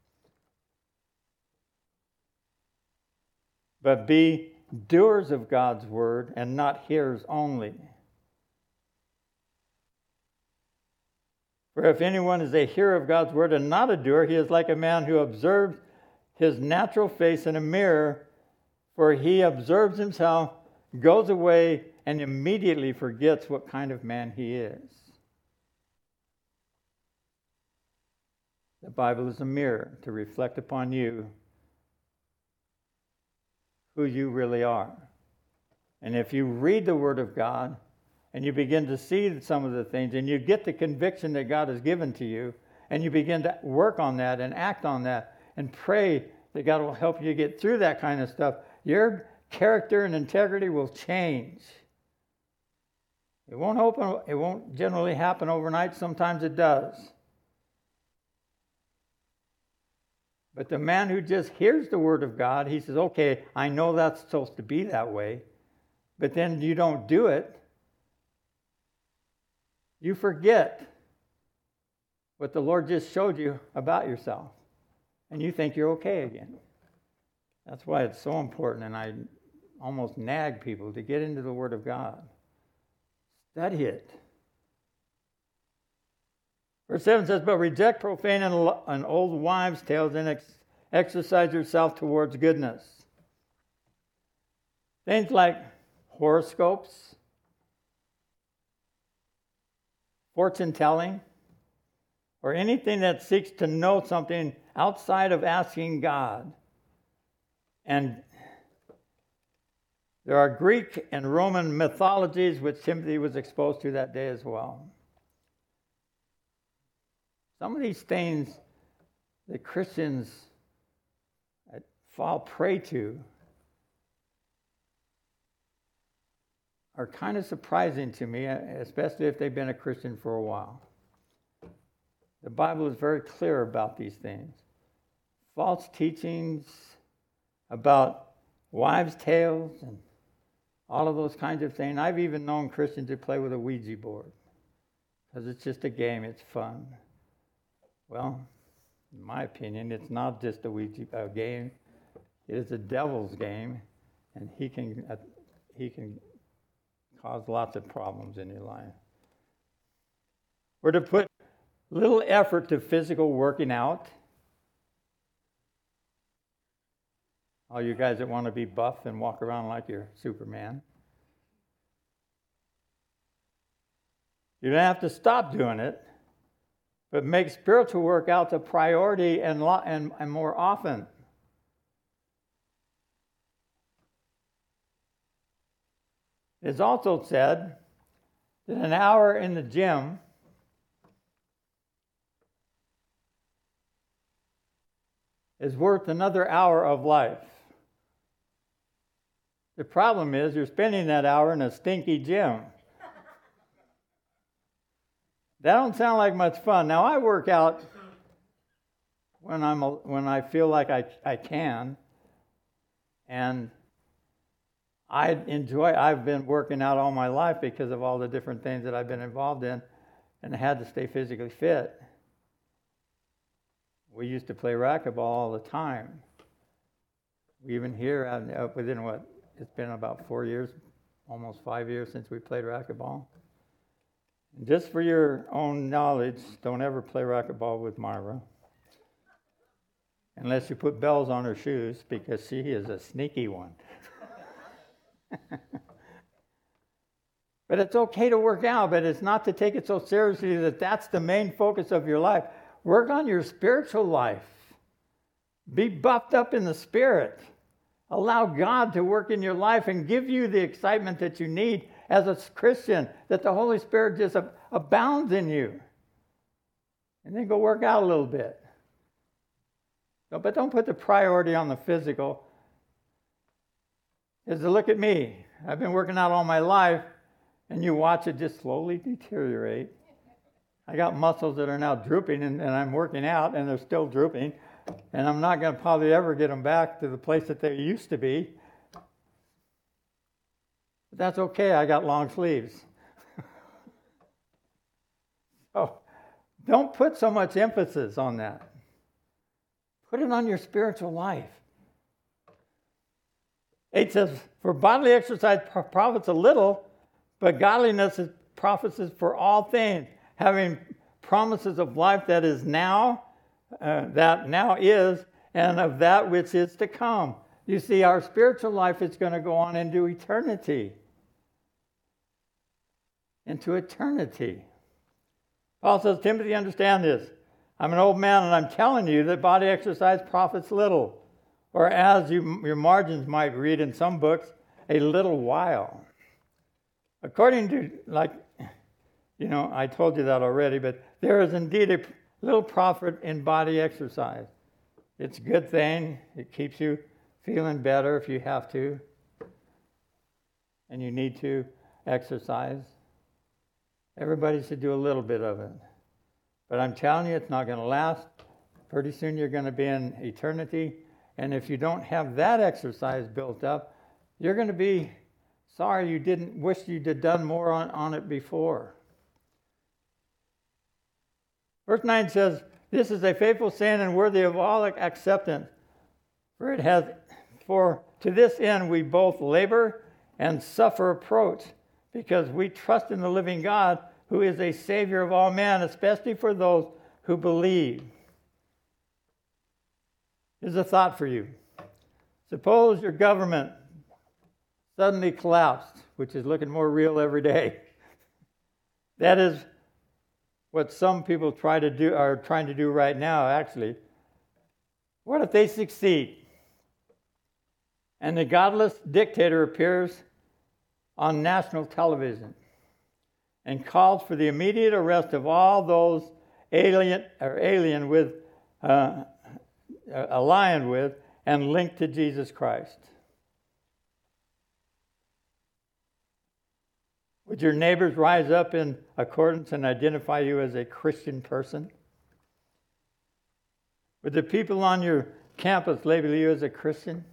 But be doers of God's word and not hearers only. For if anyone is a hearer of God's word and not a doer, he is like a man who observes his natural face in a mirror, for he observes himself, goes away, and immediately forgets what kind of man he is. The Bible is a mirror to reflect upon you who you really are. And if you read the Word of God and you begin to see some of the things and you get the conviction that God has given to you and you begin to work on that and act on that and pray that God will help you get through that kind of stuff, your character and integrity will change. It won't generally happen overnight. Sometimes it does. But the man who just hears the Word of God, he says, okay, I know that's supposed to be that way, but then you don't do it. You forget what the Lord just showed you about yourself, and you think you're okay again. That's why it's so important, and I almost nag people to get into the Word of God. Study it. Verse 7 says, but reject profane and old wives' tales and exercise yourself towards goodness. Things like horoscopes, fortune telling, or anything that seeks to know something outside of asking God. And there are Greek and Roman mythologies which Timothy was exposed to that day as well. Some of these things that Christians fall prey to are kind of surprising to me, especially if they've been a Christian for a while. The Bible is very clear about these things. False teachings about wives' tales and all of those kinds of things. I've even known Christians who play with a Ouija board because it's just a game, it's fun. Well, in my opinion, it's not just a Ouija game. It is a devil's game, and he can cause lots of problems in your life. We're to put little effort to physical working out. All you guys that want to be buff and walk around like you're Superman. You don't have to stop doing it, but make spiritual workouts a priority and more often. It's also said that an hour in the gym is worth another hour of life. The problem is you're spending that hour in a stinky gym. That don't sound like much fun. Now, I work out when I feel like I can, and I've been working out all my life because of all the different things that I've been involved in, and I had to stay physically fit. We used to play racquetball all the time. We even here, it's been about 4 years, almost 5 years since we played racquetball. And just for your own knowledge, don't ever play racquetball with Myra. Unless you put bells on her shoes, because she is a sneaky one. But it's okay to work out, but it's not to take it so seriously that that's the main focus of your life. Work on your spiritual life. Be buffed up in the Spirit. Allow God to work in your life and give you the excitement that you need as a Christian, that the Holy Spirit just abounds in you. And then go work out a little bit. But don't put the priority on the physical. Is to look at me. I've been working out all my life, and you watch it just slowly deteriorate. I got muscles that are now drooping, and I'm working out, and they're still drooping. And I'm not going to probably ever get them back to the place that they used to be. But that's okay, I got long sleeves. So don't put so much emphasis on that. Put it on your spiritual life. 8 says, for bodily exercise profits a little, but godliness profits for all things, having promises of life that is now, that now is, and of that which is to come. You see, our spiritual life is going to go on into eternity. Into eternity. Paul says, Timothy, understand this. I'm an old man, and I'm telling you that body exercise profits little. Or as your margins might read in some books, a little while. According to, I told you that already, but there is indeed a little profit in body exercise. It's a good thing. It keeps you feeling better if you have to. And you need to exercise. Everybody should do a little bit of it. But I'm telling you, it's not going to last. Pretty soon you're going to be in eternity. And if you don't have that exercise built up, you're going to be sorry you didn't wish you'd done more on it before. Verse 9 says, this is a faithful saying and worthy of all acceptance. For to this end we both labor and suffer reproach, because we trust in the living God, who is a Savior of all men, especially for those who believe. Here's a thought for you. Suppose your government suddenly collapsed, which is looking more real every day. That is what some people are trying to do right now, actually. What if they succeed? And the godless dictator appears on national television and calls for the immediate arrest of all those alien with aligned with and linked to Jesus Christ. Would your neighbors rise up in accordance and identify you as a Christian person? Would the people on your campus label you as a Christian?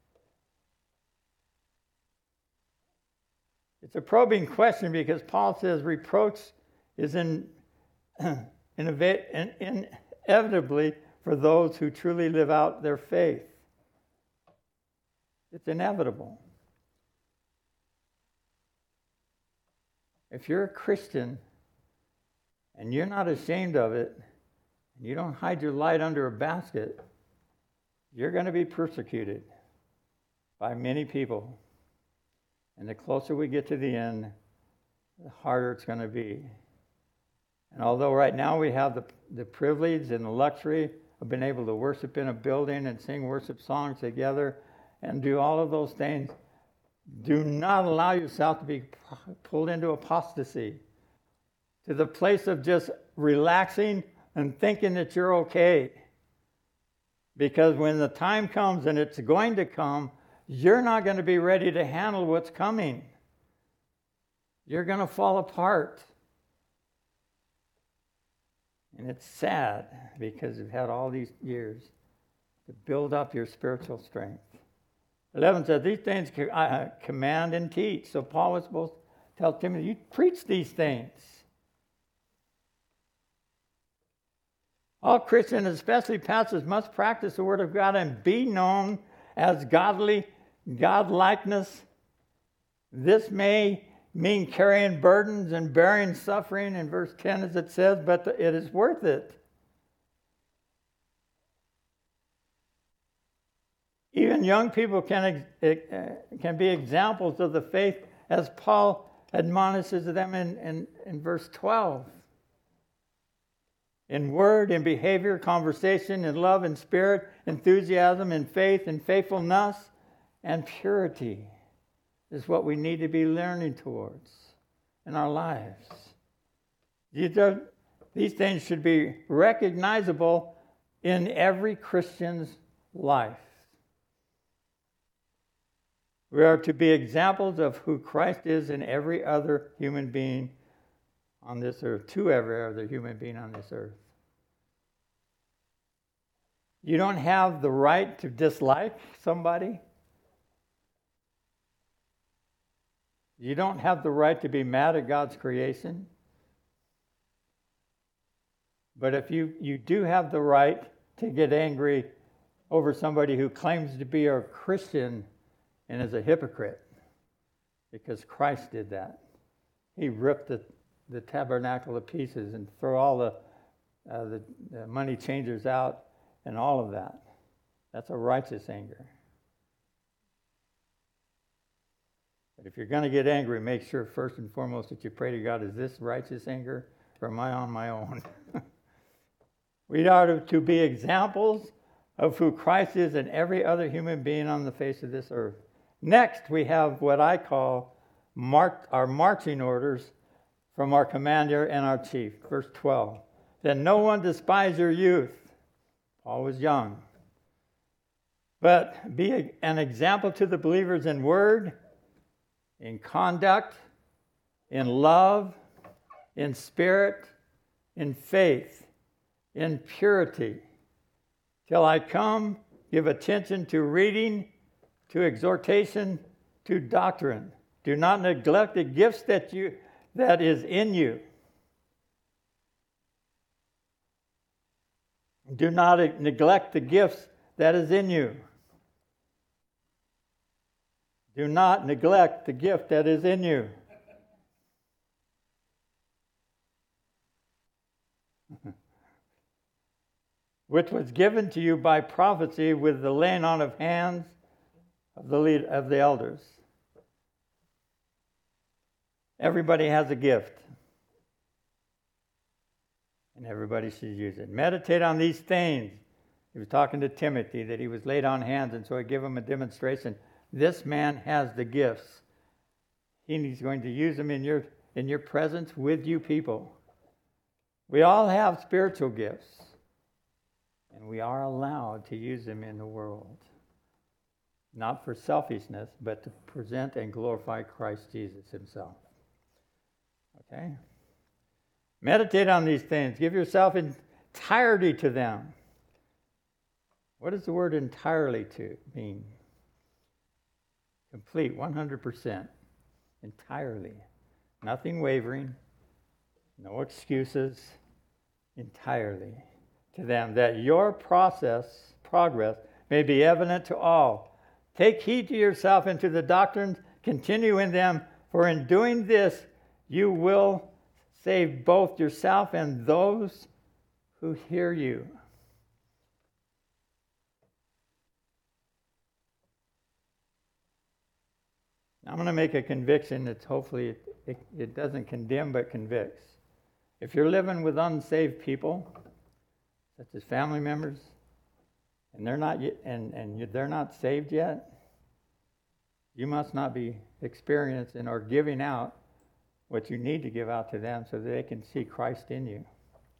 It's a probing question because Paul says reproach is inevitably for those who truly live out their faith. It's inevitable. If you're a Christian and you're not ashamed of it, and you don't hide your light under a basket, you're going to be persecuted by many people. And the closer we get to the end, the harder it's going to be. And although right now we have the privilege and the luxury of being able to worship in a building and sing worship songs together and do all of those things, do not allow yourself to be pulled into apostasy, to the place of just relaxing and thinking that you're okay. Because when the time comes, and it's going to come, you're not going to be ready to handle what's coming. You're going to fall apart. And it's sad because you've had all these years to build up your spiritual strength. 11 says, these things command and teach. So Paul was supposed to tell Timothy, you preach these things. All Christians, especially pastors, must practice the Word of God and be known as godly, God-likeness. This may mean carrying burdens and bearing suffering, in verse 10 as it says, but it is worth it. Even young people can be examples of the faith, as Paul admonishes them in verse 12. In word, in behavior, conversation, in love, in spirit, enthusiasm, in faith, in faithfulness, and purity is what we need to be learning towards in our lives. These things should be recognizable in every Christian's life. We are to be examples of who Christ is in every other human being on this earth, to every other human being on this earth. You don't have the right to dislike somebody. You don't have the right to be mad at God's creation. But if you do have the right to get angry over somebody who claims to be a Christian and is a hypocrite, because Christ did that. He ripped the tabernacle to pieces and threw all the money changers out and all of that. That's a righteous anger. But if you're going to get angry, make sure first and foremost that you pray to God, is this righteous anger or am I on my own? We are to be examples of who Christ is and every other human being on the face of this earth. Next, we have what I call our marching orders from our commander and our chief. Verse 12. Then no one despise your youth. Paul was young. But be an example to the believers in word, in conduct, in love, in spirit, in faith, in purity. Till I come, give attention to reading, to exhortation, to doctrine. Do not neglect the gifts that is in you. Do not neglect the gifts that is in you. Do not neglect the gift that is in you. Which was given to you by prophecy with the laying on of hands of the elders. Everybody has a gift. And everybody should use it. Meditate on these things. He was talking to Timothy that he was laid on hands, and so I give him a demonstration. This man has the gifts. He's going to use them in your presence with you people. We all have spiritual gifts. And we are allowed to use them in the world. Not for selfishness, but to present and glorify Christ Jesus himself. Okay? Meditate on these things. Give yourself entirety to them. What does the word entirely to mean? Complete, 100%. Entirely. Nothing wavering. No excuses. Entirely. To them, that your progress may be evident to all. Take heed to yourself and to the doctrines, continue in them, for in doing this you will save both yourself and those who hear you. I'm going to make a conviction that hopefully it doesn't condemn but convicts. If you're living with unsaved people, such as family members, and they're not yet, and they're not saved yet, you must not be experiencing or giving out what you need to give out to them so that they can see Christ in you.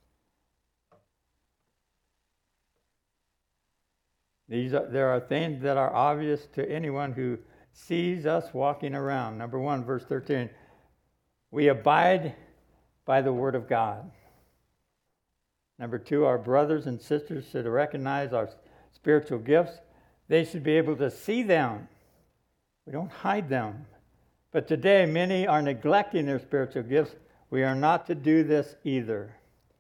There are things that are obvious to anyone who sees us walking around. Number 1, verse 13. We abide by the word of God. Number 2, our brothers and sisters should recognize our spiritual gifts. They should be able to see them. We don't hide them. But today, many are neglecting their spiritual gifts. We are not to do this either.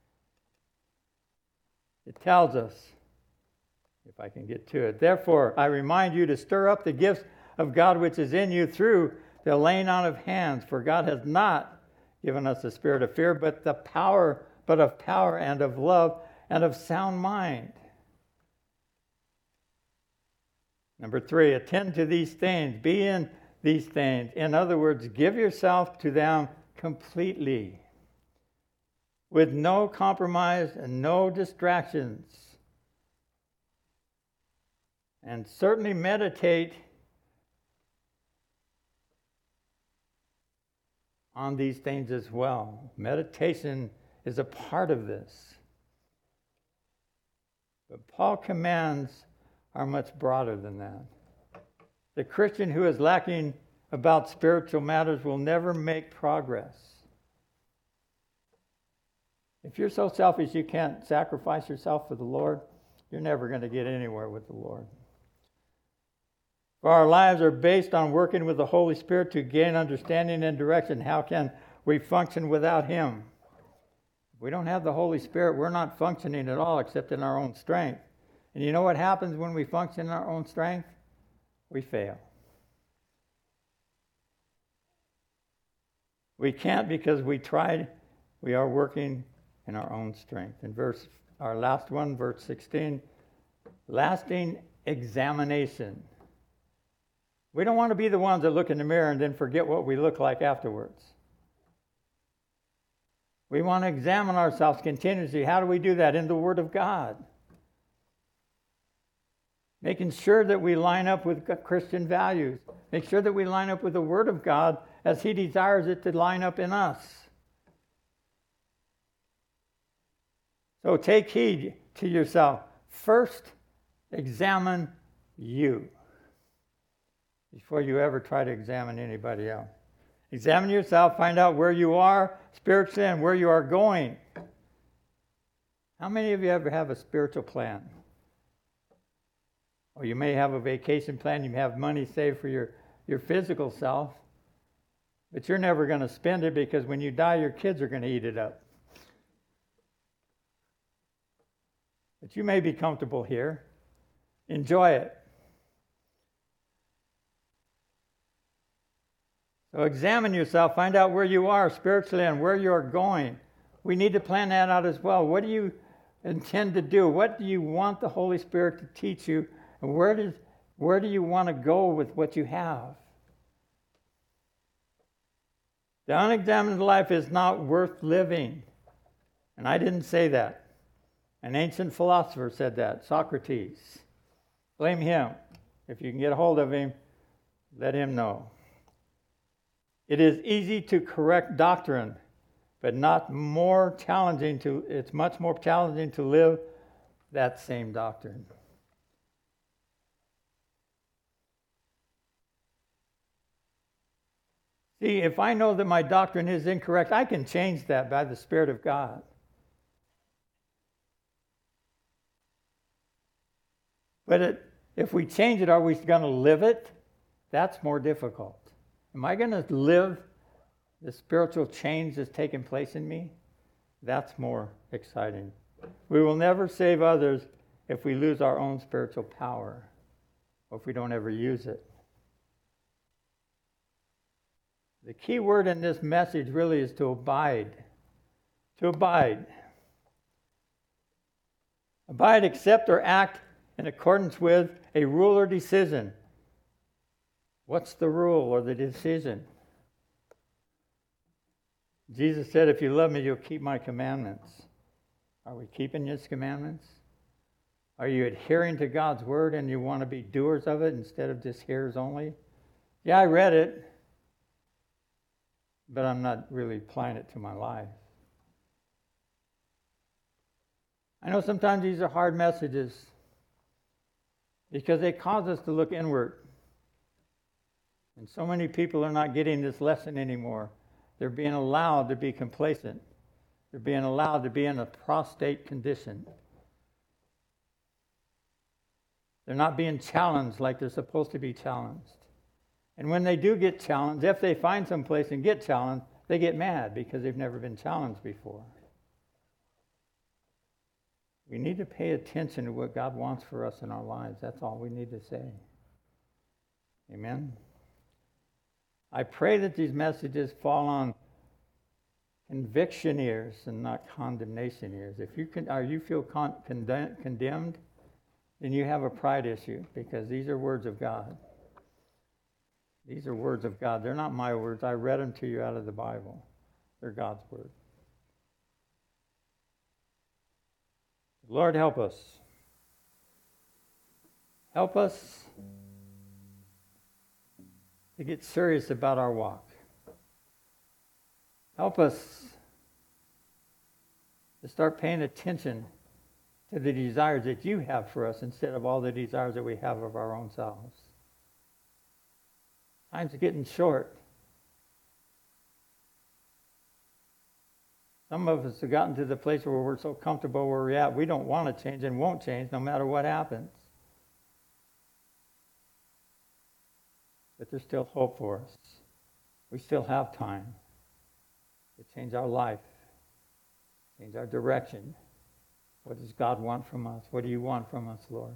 It tells us, if I can get to it, therefore, I remind you to stir up the gifts of God which is in you through the laying on of hands. For God has not given us a spirit of fear, but of power and of love and of sound mind. Number 3, attend to these things. Be in these things. In other words, give yourself to them completely, with no compromise and no distractions. And certainly meditate on these things as well. Meditation is a part of this. But Paul's commands are much broader than that. The Christian who is lacking about spiritual matters will never make progress. If you're so selfish you can't sacrifice yourself for the Lord, you're never going to get anywhere with the Lord. For our lives are based on working with the Holy Spirit to gain understanding and direction. How can we function without Him? If we don't have the Holy Spirit, we're not functioning at all except in our own strength. And you know what happens when we function in our own strength? We fail. We can't because we tried. We are working in our own strength. In our last one, verse 16, lasting examination. We don't want to be the ones that look in the mirror and then forget what we look like afterwards. We want to examine ourselves continuously. How do we do that? In the Word of God. Making sure that we line up with Christian values. Make sure that we line up with the Word of God as He desires it to line up in us. So take heed to yourself. First, examine you before you ever try to examine anybody else. Examine yourself, find out where you are spiritually and where you are going. How many of you ever have a spiritual plan? Or you may have a vacation plan, you may have money saved for your physical self, but you're never going to spend it because when you die, your kids are going to eat it up. But you may be comfortable here. Enjoy it. So examine yourself, find out where you are spiritually and where you are going. We need to plan that out as well. What do you intend to do? What do you want the Holy Spirit to teach you? And where do you want to go with what you have? The unexamined life is not worth living. And I didn't say that. An ancient philosopher said that, Socrates. Blame him. If you can get a hold of him, let him know. It is easy to correct doctrine, but it's much more challenging to live that same doctrine. See, if I know that my doctrine is incorrect, I can change that by the Spirit of God. But if we change it, are we going to live it? That's more difficult. Am I going to live the spiritual change that's taking place in me? That's more exciting. We will never save others if we lose our own spiritual power, or if we don't ever use it. The key word in this message really is to abide. To abide. Abide, accept, or act in accordance with a rule or decision. What's the rule or the decision? Jesus said, if you love me, you'll keep my commandments. Are we keeping His commandments? Are you adhering to God's word and you want to be doers of it instead of just hearers only? Yeah, I read it, but I'm not really applying it to my life. I know sometimes these are hard messages because they cause us to look inward. And so many people are not getting this lesson anymore. They're being allowed to be complacent. They're being allowed to be in a prostrate condition. They're not being challenged like they're supposed to be challenged. And when they do get challenged, if they find some place and get challenged, they get mad because they've never been challenged before. We need to pay attention to what God wants for us in our lives. That's all we need to say. Amen. I pray that these messages fall on conviction ears and not condemnation ears. If you feel condemned, then you have a pride issue, because these are words of God. These are words of God. They're not my words. I read them to you out of the Bible. They're God's word. Lord, help us. Help us to get serious about our walk. Help us to start paying attention to the desires that you have for us instead of all the desires that we have of our own selves. Time's getting short. Some of us have gotten to the place where we're so comfortable where we're at, we don't want to change and won't change no matter what happens. But there's still hope for us. We still have time to change our life, change our direction. What does God want from us? What do you want from us, Lord?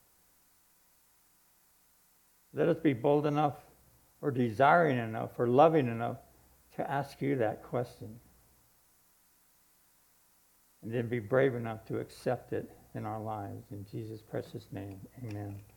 Let us be bold enough or desiring enough or loving enough to ask you that question. And then be brave enough to accept it in our lives. In Jesus' precious name, amen.